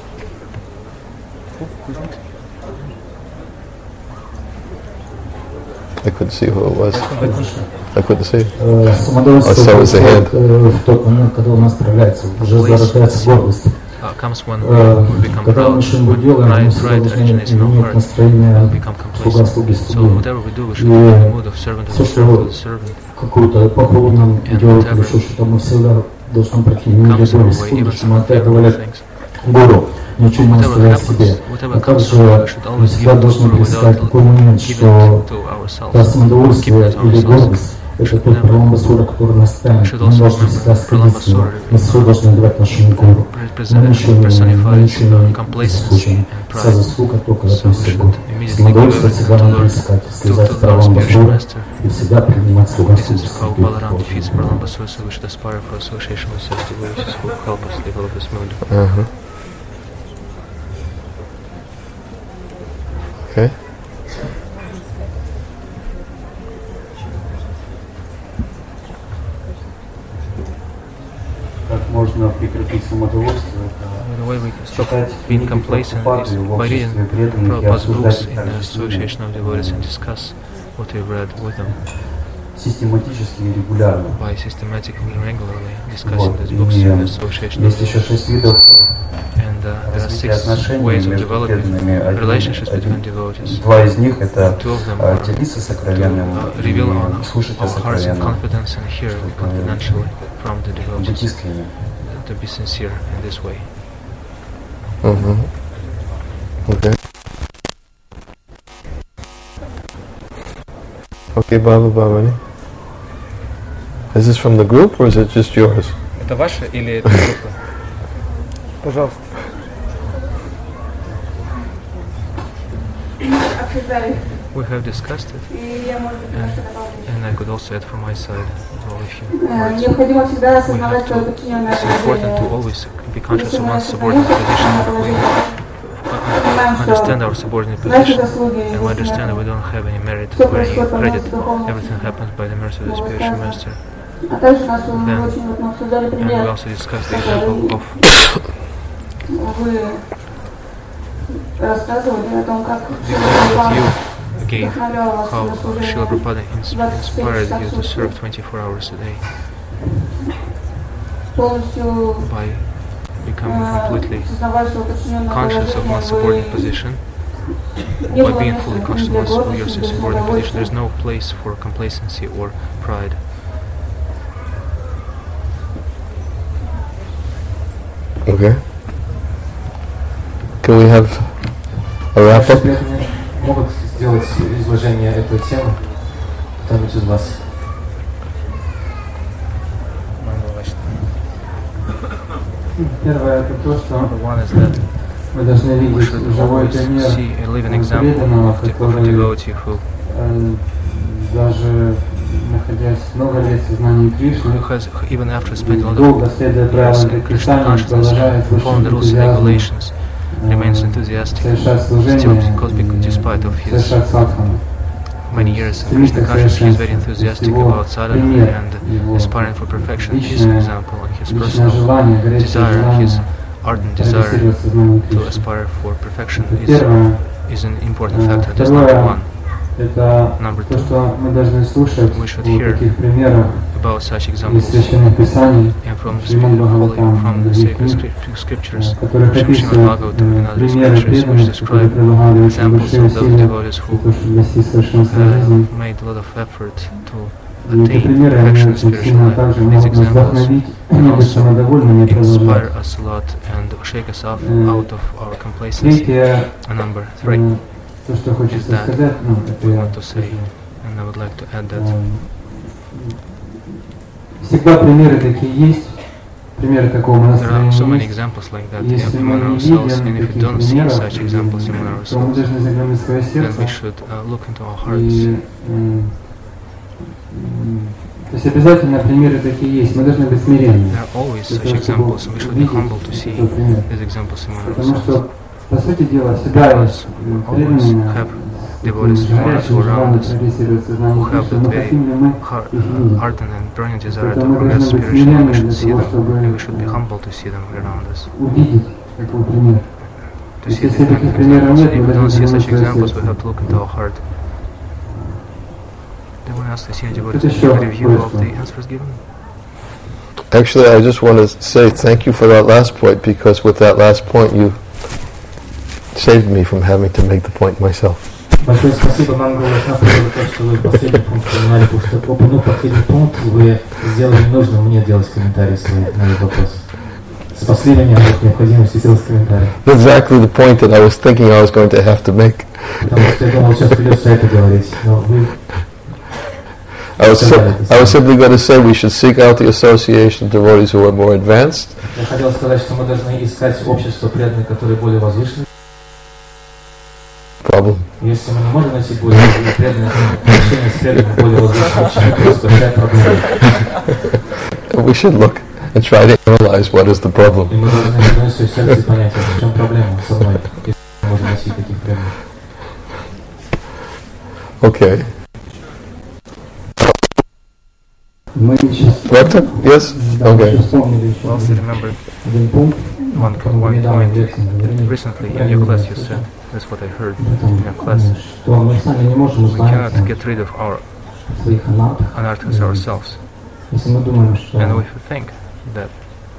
I couldn't see who it was. I couldn't see. Самодовольство в тот момент, когда у нас проявляется, уже зарождается гордость. Comes when we become proud, when pride originates in our heart, we become complacent. So whatever we do, we should be in the mood of servant and serve the servant. Какую-то похвалу нам делать, или что-то мы всегда должны пройти не для боли секунды, что мы отдавали гуру, ничего не оставляя себе. А также мы всегда должны представить такой момент, что это самодовольство или гордость, это тот Праламбасура, который нас станет. Мы должны всегда стыдиться его. Мы все должны давать нашему гуру. Мы ничего не заслужим. Вся заслуга только относится к Гуру. Самодовольство всегда надо искать, слезать в Праламбасуру и всегда принимать слуга судьбы. Okay. Можно прекратить самодовольство. The way we stop being complacent is by reading Prabhupada's books in the association of devotees and discuss what we've read with them. Систематически и регулярно. By systematically and regularly discussing these books in the association of devotees. And there are 6 ways of developing relationships between devotees. Два из них это делиться сокровенным, reveal our hearts and confidence and hear confidentially from the devotees. To be sincere in this way. Okay. Okay, Baba Bhavani. Is this from the group or is it just yours? Это ваше или это группа? Пожалуйста. We have discussed it, and I could also add from my side as well if you want. It's important to always be conscious of one's subordinate position. We understand our subordinate position, and we understand that we don't have any merit or any credit. Everything happens by the mercy of the spiritual master. And we also discussed the example of you gave how Srila Prabhupada inspired you to serve 24 hours a day by becoming completely conscious of one's subordinate position. By being fully conscious of your subordinate position, there is no place for complacency or pride. Okay. Can we have a wrap up? Могут сделать изложение этой темы кто-нибудь из вас? Первое это то, что Мы должны We видеть should живой always пример see a living example преданного, of a который devotee who даже находясь много лет в сознании Кришны, has, even after spending a lot долго of следуя years правилам in Krishna предписаний, consciousness, продолжает following the rules and regulations, remains enthusiastic, совершать still, служение, despite of his совершать садхану. many years in Krishna consciousness, he is very enthusiastic about sadhana and aspiring for perfection. His example and his personal desire, his ardent desire to aspire for perfection is an important factor. That's number one. Number two, we should hear about such examples and from the sacred scriptures, from Srimad Bhagavatam and other scriptures which describe examples of those devotees who have made a lot of effort to attain perfection in spiritual life. These examples also inspire us a lot and shake us off out of our complacency. And number three is that we want to say, and I would like to add that всегда примеры такие есть, примеры такого there are so many настроения есть. examples like that Если among мы не ourselves, видим and if we таких don't see примеров, such examples among то мы ourselves, должны заглянуть в свое then we сердце. should look into our hearts. И, то есть обязательно примеры такие есть. Мы должны быть смиренны. There are always such examples, and we should be humble to see these examples among Потому ourselves. что, по сути дела, всегда есть преданные, Devotees around us, who прогрессировать сознание have Кришны, that но very хотим ли мы их видеть? ardent and burning desire to Поэтому мы progress должны быть spiritually, we смиренны should для see того, them, and we чтобы should be humble to see them around us. увидеть такой пример. To see Если these таких примеров examples, нет, and if мы we don't see должны such заглянуть в examples, свое we have сердце. to look into our heart. Then we ask the senior devotees Это to еще give a review of кое-что. the answers given. Actually, I just want to say thank you for that last point, because with that last point you saved me from having to make the point myself. Большое спасибо вам, Гуру-Шапа, за то, что вы последний пункт принимали, потому что упомянув последний пункт, вы сделали нужно мне делать комментарии свои на этот вопрос. Спасли меня от необходимости делать комментарии. Exactly the point that I was thinking I was going to have to make. Потому что я думал, сейчас придется это говорить, но вы... I was simply going to say we should seek out the association of devotees who are more advanced. Я хотел сказать, что мы должны искать общество преданных, которые более возвышены. Problem. Если мы не можем найти более преданных, общение с преданным более возвышенным человеком, это большая проблема. We should look and try to analyze what is the problem. И мы должны вернуть свое сердце и понять, в чем проблема со мной, если мы можем найти таких преданных. Okay. Doctor? Yes? Okay. Also remember one point. Recently in your class you said, that's what I heard in your class, we cannot get rid of our anarthas ourselves. And if we think that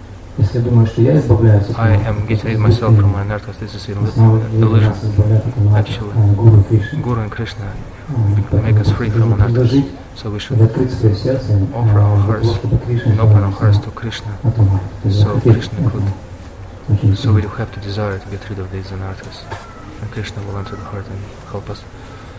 I am getting rid of myself from my anarthas, this is an illusion. Actually, Guru and Krishna make us free from anarthas. So we should offer our hearts and open our hearts to Krishna, so Krishna could, so we don't have to desire to get rid of these anarthas, and Krishna will enter the heart and help us.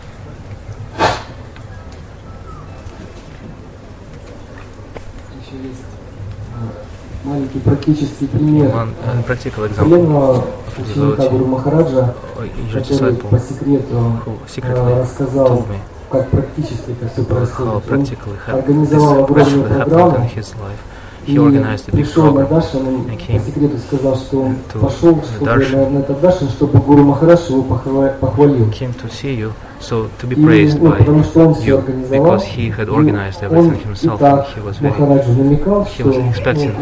Маленький практический пример пленного ученика Гуру Махараджа, который по секрету рассказал, как практически это все происходит. Он организовал огромную программу и пришел на Даршан, по секрету сказал, что он пошел на этот Даршан, чтобы Гуру Махарадж его похвалил. So to be praised by you, because he had organized everything himself, and he was expecting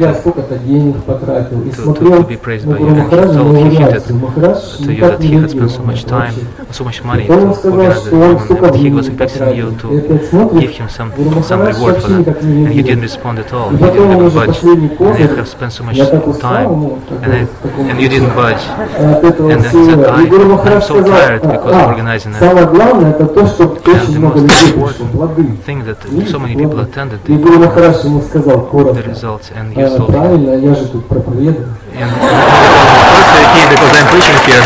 to be praised by you, and he hinted to you that he had spent so much time, so much money to organize the program, and he was expecting you to give him some reward for that, and you didn't respond at all, you didn't even budge, and you have spent so much time, and you didn't budge, and then said, I'm so tired because of organizing that. Это то, что очень много людей пришло, thing that so many people attended и Гуру Махарадж ему сказал коротко, правильно, я же тут проповедую. Because I'm preaching here.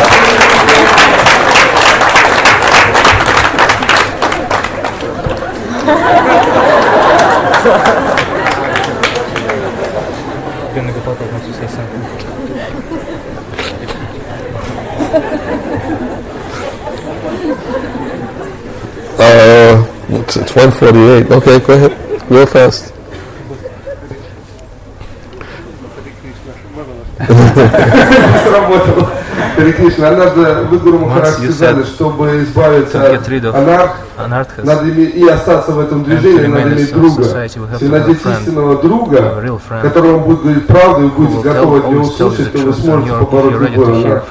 It's 1:48. Okay, go ahead. Real fast. Сработало. Харе Кришна, однажды вы, Гуру Махарадж, сказали, чтобы избавиться от анарх, надо и остаться в этом движении, надо иметь друга. Если найдете истинного друга, которому будет говорить правду и будете готовы от него услышать, то вы сможете побороть любой анарх.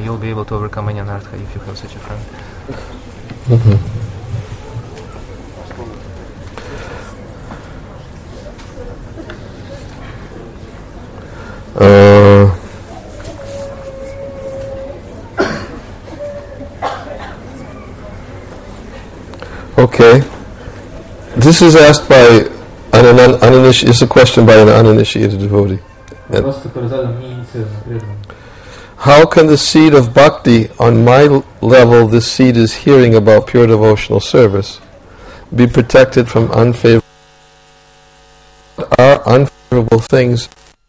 Okay. This is asked by it's a question by an uninitiated devotee. How can the seed of bhakti, on my level, this seed is hearing about pure devotional service, be protected from unfavorable things?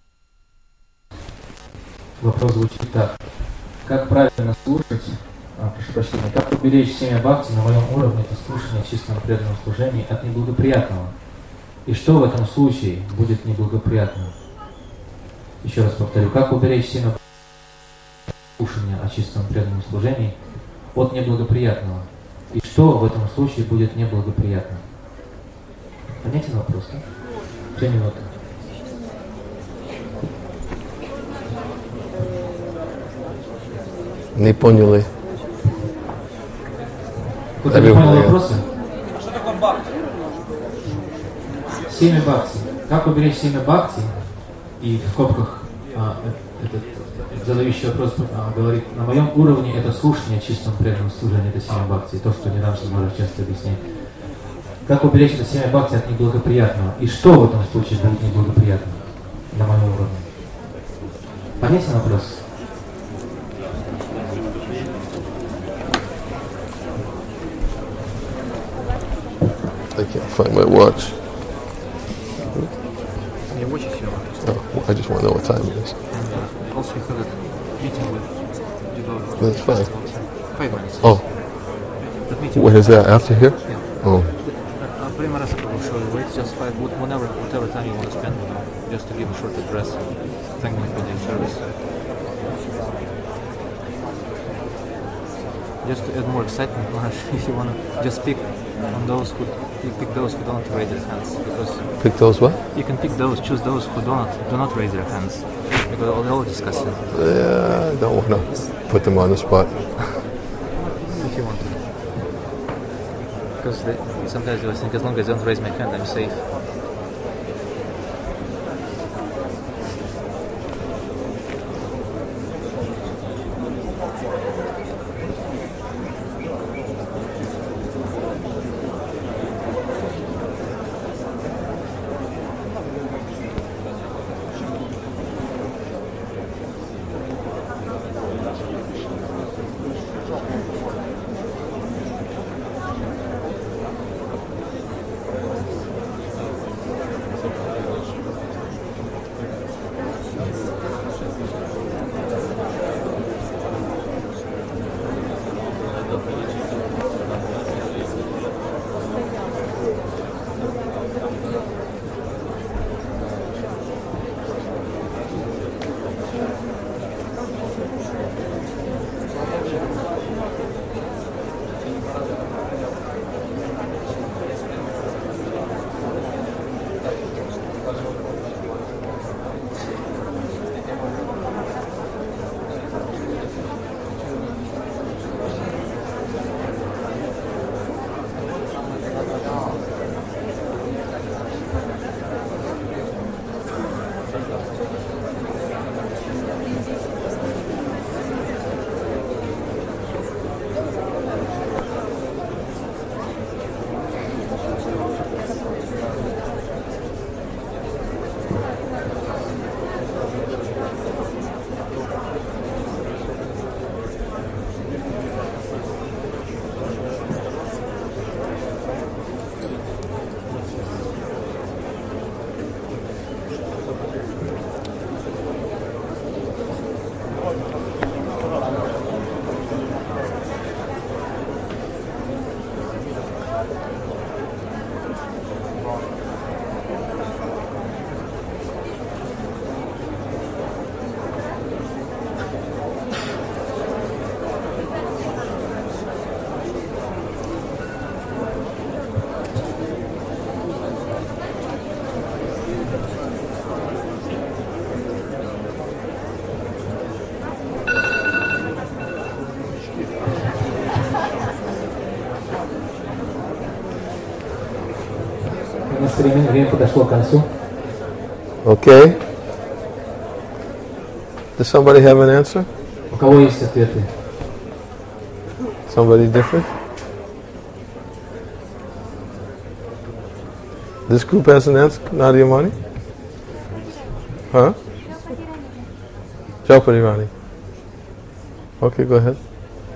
Вопрос звучит так. Как правильно слушать, прошу прощения, как уберечь семя бхакти на моем уровне, это слушание в чистом преданном служении от неблагоприятного? И что в этом случае будет неблагоприятным? Еще раз повторю, как уберечь семя слушания о чистом преданном служении от неблагоприятного? И что в этом случае будет неблагоприятным? Понятен вопрос, да? 2 минуты. Не поняли. Кто-то не понял вопроса? Что такое бхакти? Семя бхакти. Как уберечь семя бхакти? И в скобках этот задающий вопрос говорит, на моем уровне это слушание чистом преданном служении, это семя бхакти, то, что Ниранджана Махарадж часто объясняет. Как уберечь это семя бхакти от неблагоприятного? И что в этом случае будет неблагоприятным на моем уровне? Понятен вопрос? I can't find my watch. Oh, I just want to know what time it is. Also, you have a meeting with developers. That's fine. 5 minutes. Oh. When is that? After here? Yeah. Oh. Primarasa will show you. Wait just whatever time you want to spend, just to give a short address. Thank me for their service. Just to add more excitement, if you want to just pick on those who don't raise their hands, because pick those what? You can choose those who do not raise their hands, because they'll discuss it. Yeah, I don't want to put them on the spot. If you want to, because sometimes they think as long as I don't raise my hand, I'm safe. время подошло к концу. Okay. Does somebody have an answer? У кого есть ответы? Somebody different? This group has an answer, Nadia Mani? Huh? Jaupati Rani. Okay, go ahead.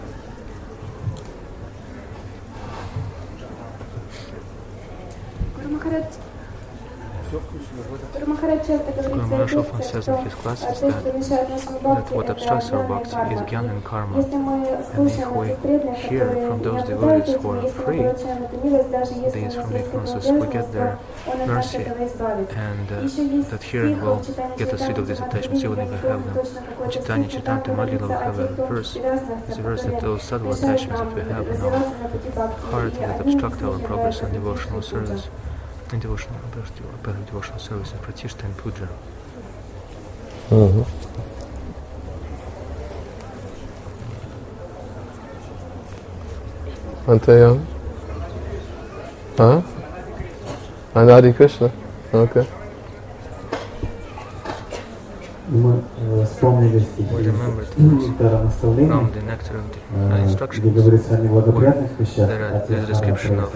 Guru often says in his classes that what obstructs our bhakti is jnana and karma. And if we hear from those devotees who are free, these from the influences, we get their mercy, and that hearing will get us rid of these attachments, even if we have them. In Chaitanya Charitamrita we have a verse. It's a verse that those subtle attachments that we have in our heart that obstruct our progress in devotional service. In devotional service and pratishta and puja. Antayam? Huh? Anadi Krishna? Okay. Мы вспомнили стихи Нектара наставления, где говорится о неблагоприятных вещах, о тех вещах.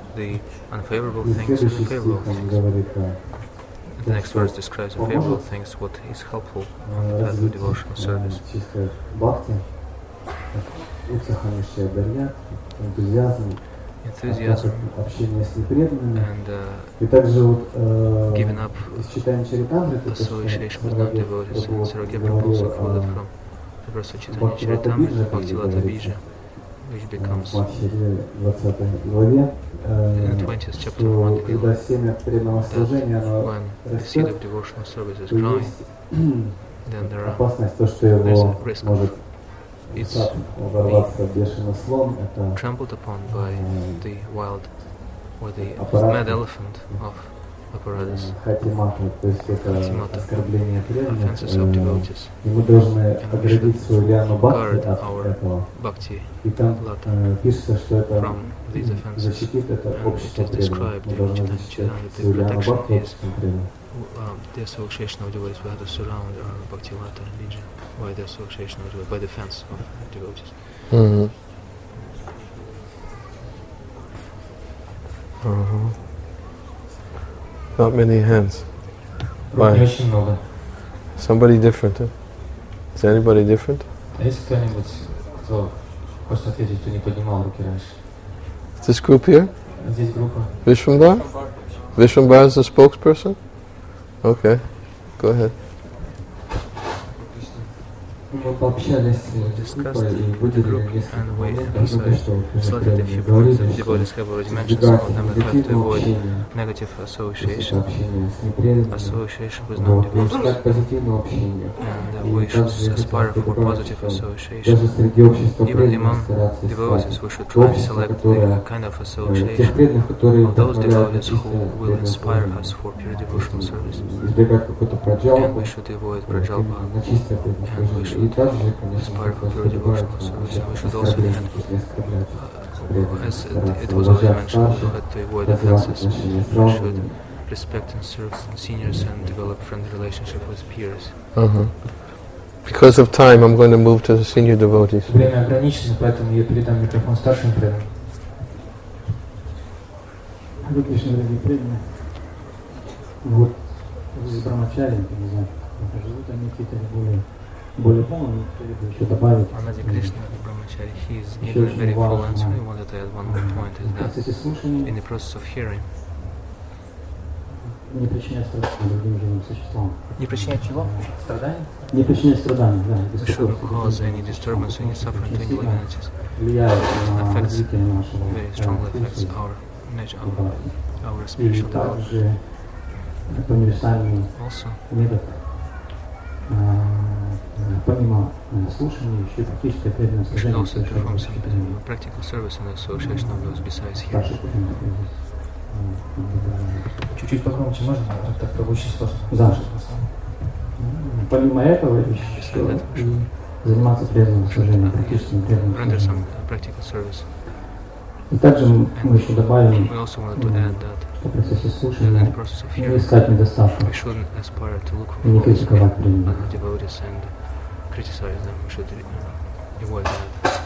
И следующий стих он говорит о том, что поможет развить чистое бхакти, утсаханишья дарья, энтузиазм, общение с непреданными. И также вот из читания Чаритамриты, то, что Сергей говорил о Бхактилата Биджа, в Мадхьяре 20 главе, что когда семя преданного служения оно растет, то есть опасность, то, что его может ворваться бешеный слон, это or the mad elephant of apparatus, хатимата, то есть это оскорбление преданных, offenses of devotees, и мы должны оградить свою лиану бхакти guard от our этого. bhakti И там lata пишется, что это from these offenses. защитит это And it общество is преданных. described Мы in должны Chaitanya защитить Charitamrita, свою the лиану protection бхакти is обществом преданных. the association of devotees. We have to surround our Bhaktilata Bija by the association of devotees, by the fence of devotees. Not many hands. Why? Somebody different, huh? Is anybody different? Есть кто-нибудь, кто хочет ответить, кто не поднимал руки раньше? This group here? Здесь группа. Vishwambar? Vishwambar is the spokesperson? Okay, go ahead. Мы пообщались с группой и выделили несколько моментов, что Selected a few points that devotees have already mentioned. Some of them that have to avoid negative association, association with non-devotees, and we should aspire for positive association. Even among devotees, we should try to select the kind of association of those devotees who will inspire us for pure devotional service. And we should avoid prajalpa, and we should aspire for pure devotional service. And we should also as it was already mentioned, we had to avoid offenses. We should respect and serve seniors and develop friendly relationship with peers. Because of time, I'm going to move to the senior devotees. Время ограничено, поэтому я передам микрофон старшим преданным. Выключно, дорогие преданные. Вот с Брамачари, не знаю, живут они какие-то более полные, кто-либо еще добавить. Anadi Krishna Brahmachari, he is neither very full answer. I wanted to add one more point, is that in the process of hearing, не причинять страдания другим живым существам. не причинять чего? Страдания? Не причинять страдания, да. We shouldn't cause any disturbance, any suffering to any living entities. Влияет на развитие нашего Very strongly affects our nature, our И spiritual development. также это универсальный Also, метод, помимо слушания, еще и практическое преданное we should служение also perform some совершать. practical service in the association of those besides hearing. Чуть-чуть погромче можно? Так очень сложно. Да. Помимо этого еще и заниматься преданным служением, практическим преданным Render служением. some practical service. И также мы еще добавим we also wanted to add that в процессе in the слушания process of не hearing, искать недостатков we shouldn't aspire to look и не for faults критиковать перед in ними. other devotees and criticize them. We should avoid that.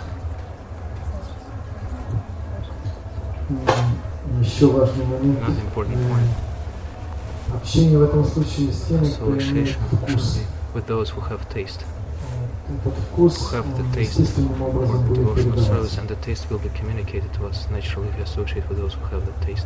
Еще важный момент. Another important point. Общение в этом случае с теми, кто имеет вкус. With those who have taste. Этот вкус Who have the taste естественным for образом будет devotional service, передаваться. and the taste will be communicated to us naturally if we associate with those who have the taste.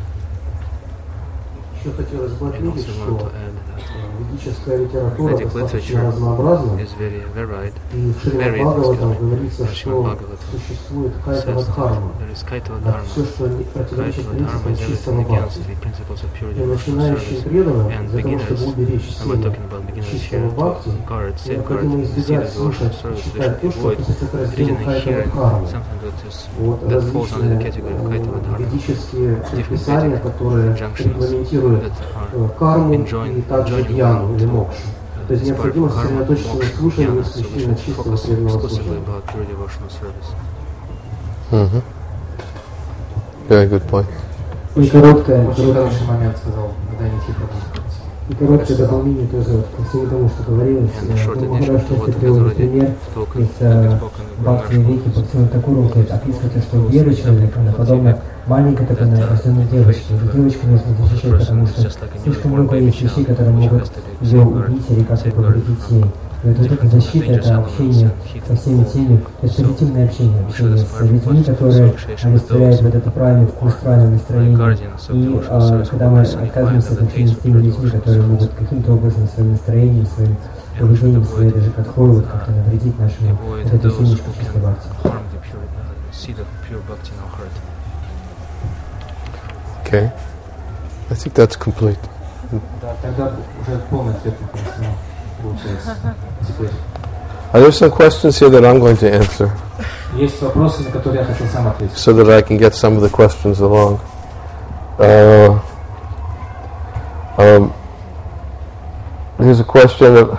Еще хотелось бы And отметить, also want что to add that ведическая литература Vedic достаточно literature разнообразна. is very varied. И в Шримад Varied, Бхагаватам excuse me. говорится, Srimad что Bhagavatam существует says кайтава that дхарма. there is kaitava Это dharma. все, что противоречит Kaitava dharma принципам is чистого everything against бхакти. the principles of pure И devotional начинающим service. преданным, And для того, чтобы beginners, уберечь and we're семя talking about beginners чистого here, бхакти, to guard, safeguard необходимо the seed избегать of devotional слушать и service. They читать should то, что avoid относится к разделу reading and кайтава hearing дхармы. something Вот that falls under the различные category of kaitava dharma. ведические Different предписания, Vedic которые injunctions регламентируют that are карму enjoined и также one дьяну или мокшу. То есть as part of необходимо karma, сосредоточиться на moksha, слушании jnana, so we исключительно should чистого focus преданного exclusively слушания. about pure devotional service. Very good point. И короткое, Очень хороший момент сказал Дани Тихонов. и короткое дополнение тоже вот ко всему тому, что говорилось. Махарадж часто приводит пример из Бхакти Вики Бхактивинода Тхакура. Он говорит, описывается, что вера человека, она подобна маленькой такой новорожденной девочке. Эту девочку нужно защищать, потому что слишком много есть вещей, которые могут ее убить или как-то повредить ей. И вот эта защита, это общение со всеми теми, то есть позитивное общение с людьми, которые олицетворяют вот это правильный вкус, правильное настроение. И когда мы отказываемся от общения с теми людьми, которые могут каким-то образом своим настроением, своим поведением, своей даже катхой вот как-то навредить нашему вот этой семечку чистой бхакти. Okay. I think that's complete. Да, тогда уже полный ответ получается. Теперь. Are there some questions here that I'm going to answer? Есть вопросы, на которые я хотел сам ответить. So that I can get some of the questions along. Here's a question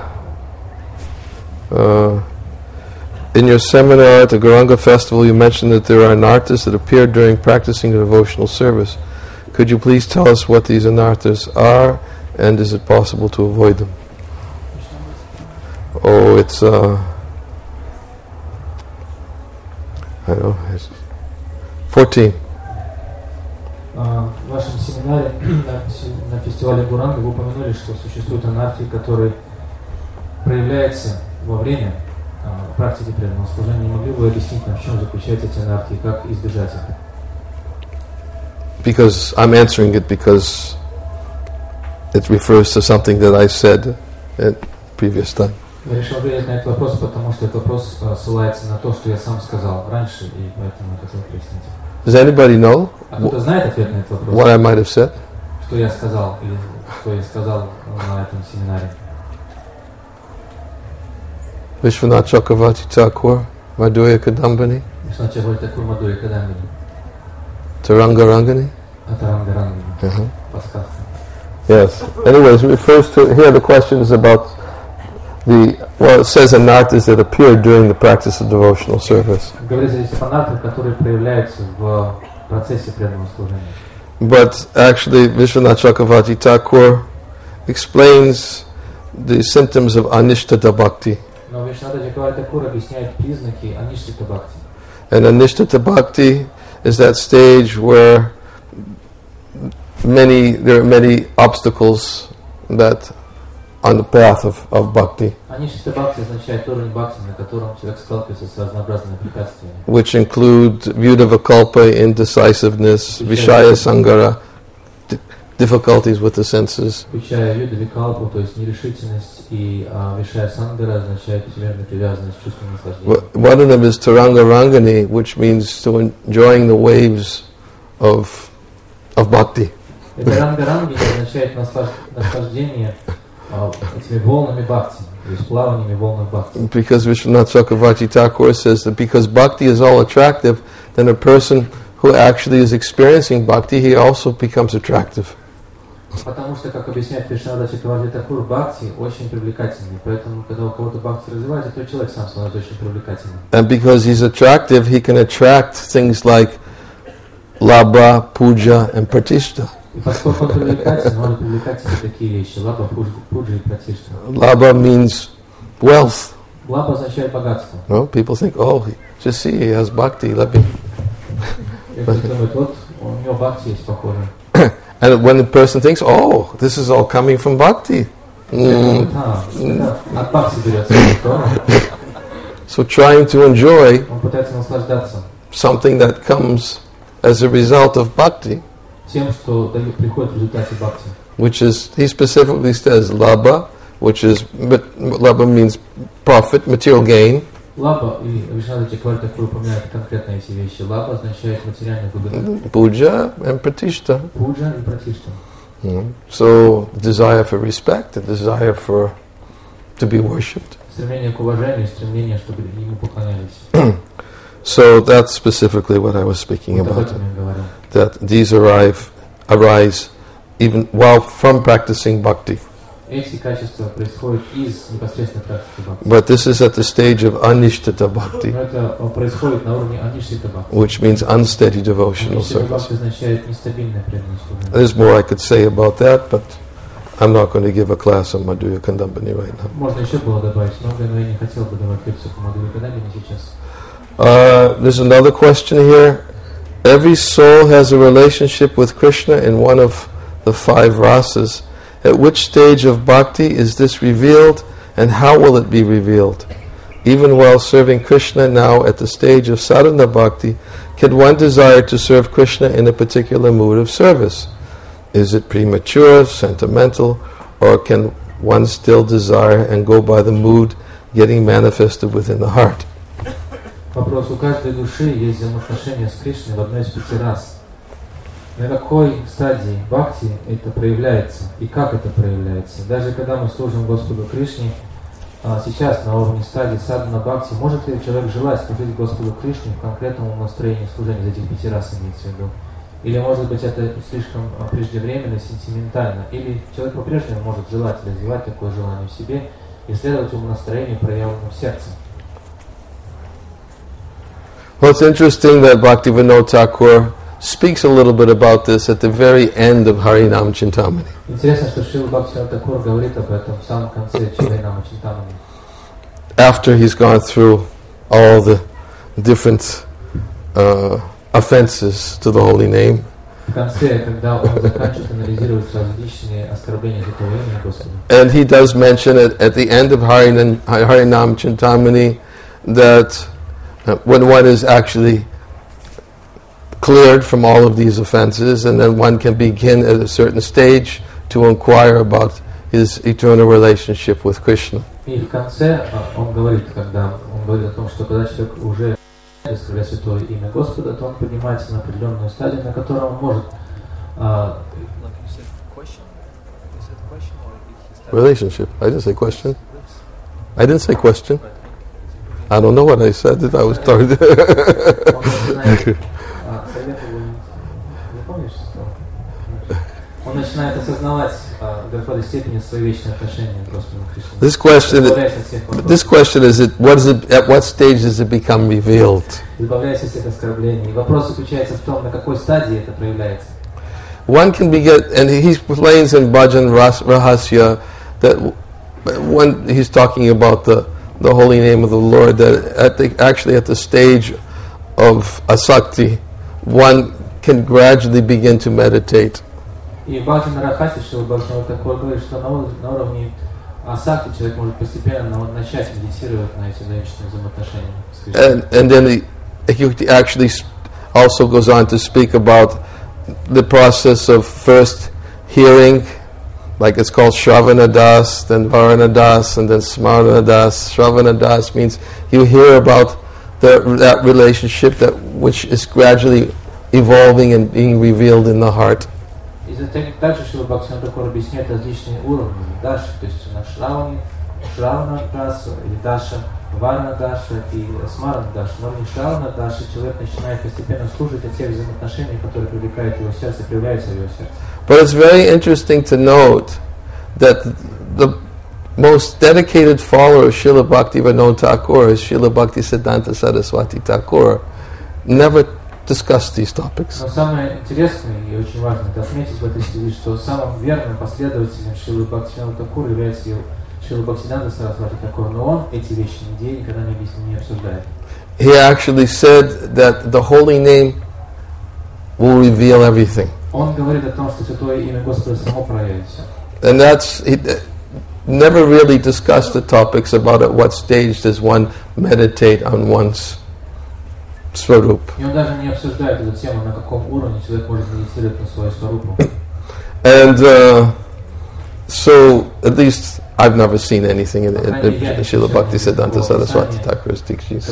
in your seminar at the Gauranga Festival, you mentioned that there are anarthas that appear during practicing the devotional service. Could you please tell us what these anarthas are, and is it possible to avoid them? Oh, it's I don't know, it's 14. В вашем семинаре на фестивале Гуранга вы упомянули, что существуют анархии, которые проявляются во время практики преданного служения. Не могли бы вы объяснить нам, в чем заключаются эти анархии, как избежать их? Because I'm answering it because it refers to something that I said at previous time. Я решил ответить на этот вопрос, потому что этот вопрос ссылается на то, что я сам сказал раньше, и поэтому хотел прояснить. Does anybody know кто-то знает ответ на этот вопрос? What I might have said? Что я сказал, или что я сказал на этом семинаре? Vishwanath Chakravarti Thakur, Madhurya Kadambini, Vishwanath Chakravarti Thakur, Madhurya Kadambini, Taranga Rangani. Taranga Rangani. Подсказка. Yes. Anyways, it refers to, here the question is about it says anarthas that appear during the practice of devotional service. But actually, Vishwanath Chakravarti Thakur explains the symptoms of anishtata bhakti. And anishtata bhakti is that stage where there are many obstacles that on the path of bhakti, which include vyudavikalpa, indecisiveness, vishaya sangara, difficulties with the senses. One of them is taranga rangani, which means to enjoying the waves of bhakti. Because Vishwanath Chakravarti Thakur says that because bhakti is all attractive, then a person who actually is experiencing bhakti, he also becomes attractive. Потому что, как объясняет Вишванатха Чакраварти Тхакур, бхакти очень привлекательный. Поэтому, когда у кого-то бхакти развивается, то человек сам становится очень привлекательным. And because he's attractive, he can attract things like Labha, puja, and pratishtha. Labha means wealth. No, people think, oh, just see, he has bhakti, let me. And when the person thinks, oh, this is all coming from bhakti. So trying to enjoy something that comes as a result of bhakti, which is, he specifically says, labha, which is, labha means profit, material gain. Лаба, и Вишнада Чакраварти упоминает конкретно эти вещи. Лаба означает материальную выгоду. Puja and pratishtha. Puja и pratishtha. So, desire for respect, a desire for to be worshipped. Стремление к уважению, стремление, чтобы ему поклонялись. So that's specifically what I was speaking about. That these arise even while from practicing bhakti. Эти качества происходят из непосредственной практики бхакти. But this is at the stage of anishtita bhakti, Но это происходит на уровне аништита бхакти. which means unsteady devotional service. Бхакти означает нестабильное преданное служение. There's more I could say about that, but I'm not going to give a class on Madhurya Kandambini right now. Можно еще было добавить многое, но я не хотел бы давать лекцию по Мадхурья Кандамбини сейчас. There's another question here. Every soul has a relationship with Krishna in one of the 5 rasas. At which stage of bhakti is this revealed, and how will it be revealed? Even while serving Krishna now at the stage of sadhana bhakti, can one desire to serve Krishna in a particular mood of service? Is it premature, sentimental, or can one still desire and go by the mood getting manifested within the heart? Вопрос: у каждой души есть взаимоотношения с Кришной в одной из 5 рас. На какой стадии бхакти это проявляется и как это проявляется? Даже когда мы служим Господу Кришне, сейчас на уровне стадии садхана бхакти, может ли человек желать служить Господу Кришне в конкретном настроении служения из этих 5 рас, имеется в виду? Или может быть это слишком преждевременно, сентиментально? Или человек по-прежнему может желать развивать такое желание в себе и следовать ему настроению, проявленному в сердце? Well, it's interesting that Bhaktivinoda Thakur speaks a little bit about this at the very end of Harinam Chintamani. After he's gone through all the different offenses to the holy name. And he does mention at the end of Harinam Chintamani that when one is actually cleared from all of these offenses, and then one can begin at a certain stage to inquire about his eternal relationship with Krishna. И в конце он говорит, когда он говорит о том, что когда человек уже раскрывает святое имя Господа, то он поднимается на определенную стадию, на которой он может relationship. I didn't say question. I didn't say question. I don't know what I said. I was talking. Он начинает осознавать до какой степени свои вечные отношения к Господу Кришне. This question is it. What is it? At what stage does it become revealed? Избавляясь от всех оскорблений. Вопрос заключается в том, на какой стадии это проявляется. One can begin, and he explains in Bhajan Rahasya that when he's talking about the holy name of the Lord, that actually at the stage of asakti, one can gradually begin to meditate. И в Бхаджан Рахасе Шрила Бхактивинода Тхакур говорит, что на уровне асакти человек может постепенно начать медитировать на эти вечные взаимоотношения с Кришной. And then he actually also goes on to speak about the process of first hearing, like it's called Shravana Das, then Varana Das, and then Smarana Das. Shravana Das means you hear about that relationship which is gradually evolving and being revealed in the heart. И также Шрила Бхактивинода Тхакур объясняет различные уровни Даши, то есть на Шравана Даша, или Даша, Варана Даша и Смарана Даша. На уровне Шравана Даши человек начинает постепенно слушать о тех взаимоотношениях, которые привлекают его сердце, проявляются в его сердце. But it's very interesting to note that the most dedicated follower of Srila Bhaktivinoda Thakur is Srila Bhaktisiddhanta Saraswati Thakur, never discuss these topics. Но самое интересное и очень важно это отметить в этой связи, что самым верным последователем Шрилы Бхактивинода Тхакура является Шрила Бхактисиданта Сарасвати Тхакур, но он эти вещи нигде никогда не обсуждает. He actually said that the holy name will reveal everything. Он говорит о том, что святое имя Господа само проявит все. And he never really discussed the topics about at what stage does one meditate on one's Swarup. И он даже не обсуждает эту тему, на каком уровне человек может медитировать на свою сварупу. And so, at least I've never seen anything in Srila Bhaktisiddhanta Saraswati Thakur's teachings.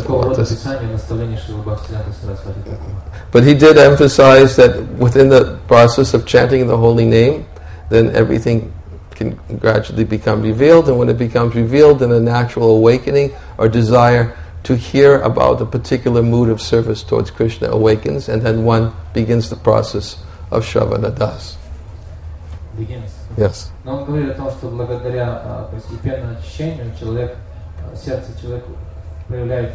But he did emphasize that within the process of chanting the holy name, then everything can gradually become revealed, and when it becomes revealed, then a natural awakening or desire to hear about a particular mood of service towards Krishna awakens, and then one begins the process of Shravana Das. Yes. Но он говорит о том, что благодаря постепенному очищению сердце человека проявляет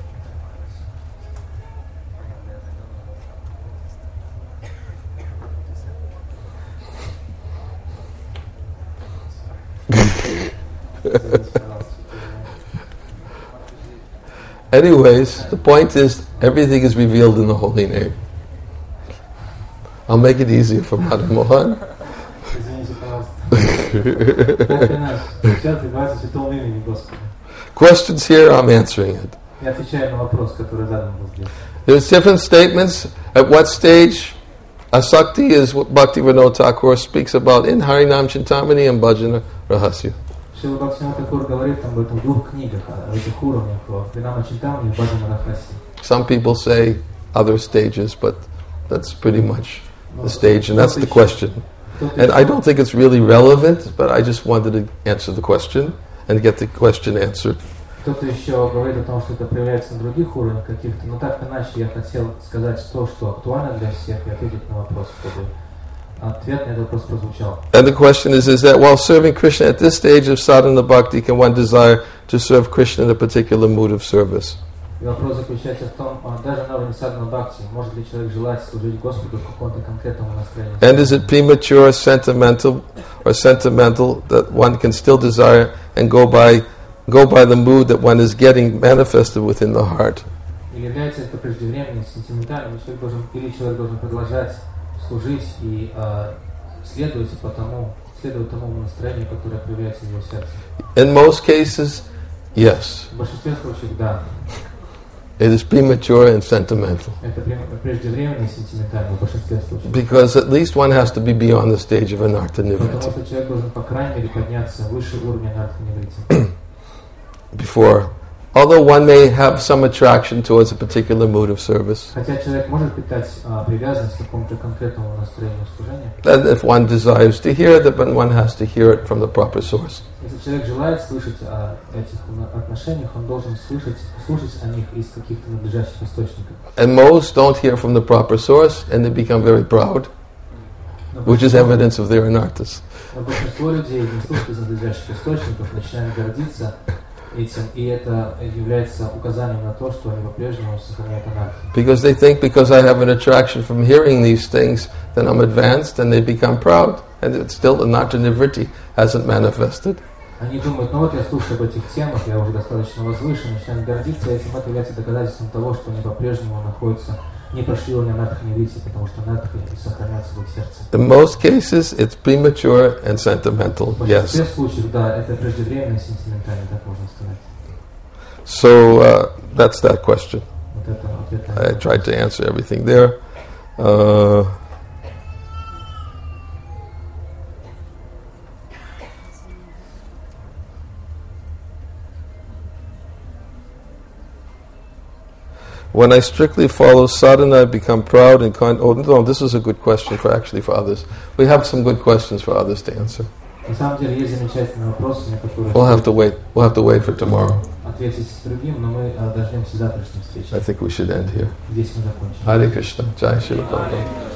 Anyways, the point is, everything is revealed in the holy name. I'll make it easier for Madam Mohan. Questions here, I'm answering it. There's different statements. At what stage Asakti is what Bhaktivinoda Thakur speaks about in Harinam Chintamani and Bhajana Rahasya. Some people say other stages, but that's pretty much the stage, and that's the question. And I don't think it's really relevant, but I just wanted to answer the question and get the question answered. Кто-то еще говорит о том, что это проявляется на других уровнях каких-то, но так иначе я хотел сказать то, что актуально для всех, и ответить на вопрос, чтобы ответ на этот вопрос прозвучал. And the question is that while serving Krishna at this stage of sadhana bhakti, can one desire to serve Krishna in a particular mood of service? И вопрос заключается в том, даже на уровне садхана бхакти, может ли человек желать служить Господу в каком-то конкретном настроении? And is it premature, sentimental that one can still desire and go by the mood that one is getting manifested within the heart? Или является это преждевременным, сентиментальным, или человек должен продолжать служить и следовать тому настроению, которое проявляется в его сердце? In most cases, yes. В большинстве случаев, да. It is premature and sentimental. Because at least one has to be beyond the stage of anartha nivritti. Before, although one may have some attraction towards a particular mood of service, and if one desires to hear that, but one has to hear it from the proper source. And most don't hear from the proper source, and they become very proud, which is evidence of their anarthas. Because they think because I have an attraction from hearing these things, then I'm advanced, and they become proud, and it's still the anartha nivritti hasn't manifested. Они думают, ну вот я слушаю об этих темах, я уже достаточно возвышен, начинают гордиться этим, это является доказательством того, что они по-прежнему находятся не прошли уровня анартха ниврити, потому что анартха сохраняется в их сердце. In most cases, it's premature and sentimental, yes. В большинстве случаев, да, это преждевременно и сентиментально, так можно сказать. So, that's that question. I tried to answer everything there. When I strictly follow sadhana, I become proud and kind. Oh no, this is a good question for others. We have some good questions for others to answer. We'll have to wait. We'll have to wait for tomorrow. I think we should end here. Hare Krishna. Jai Shri Prabhupada.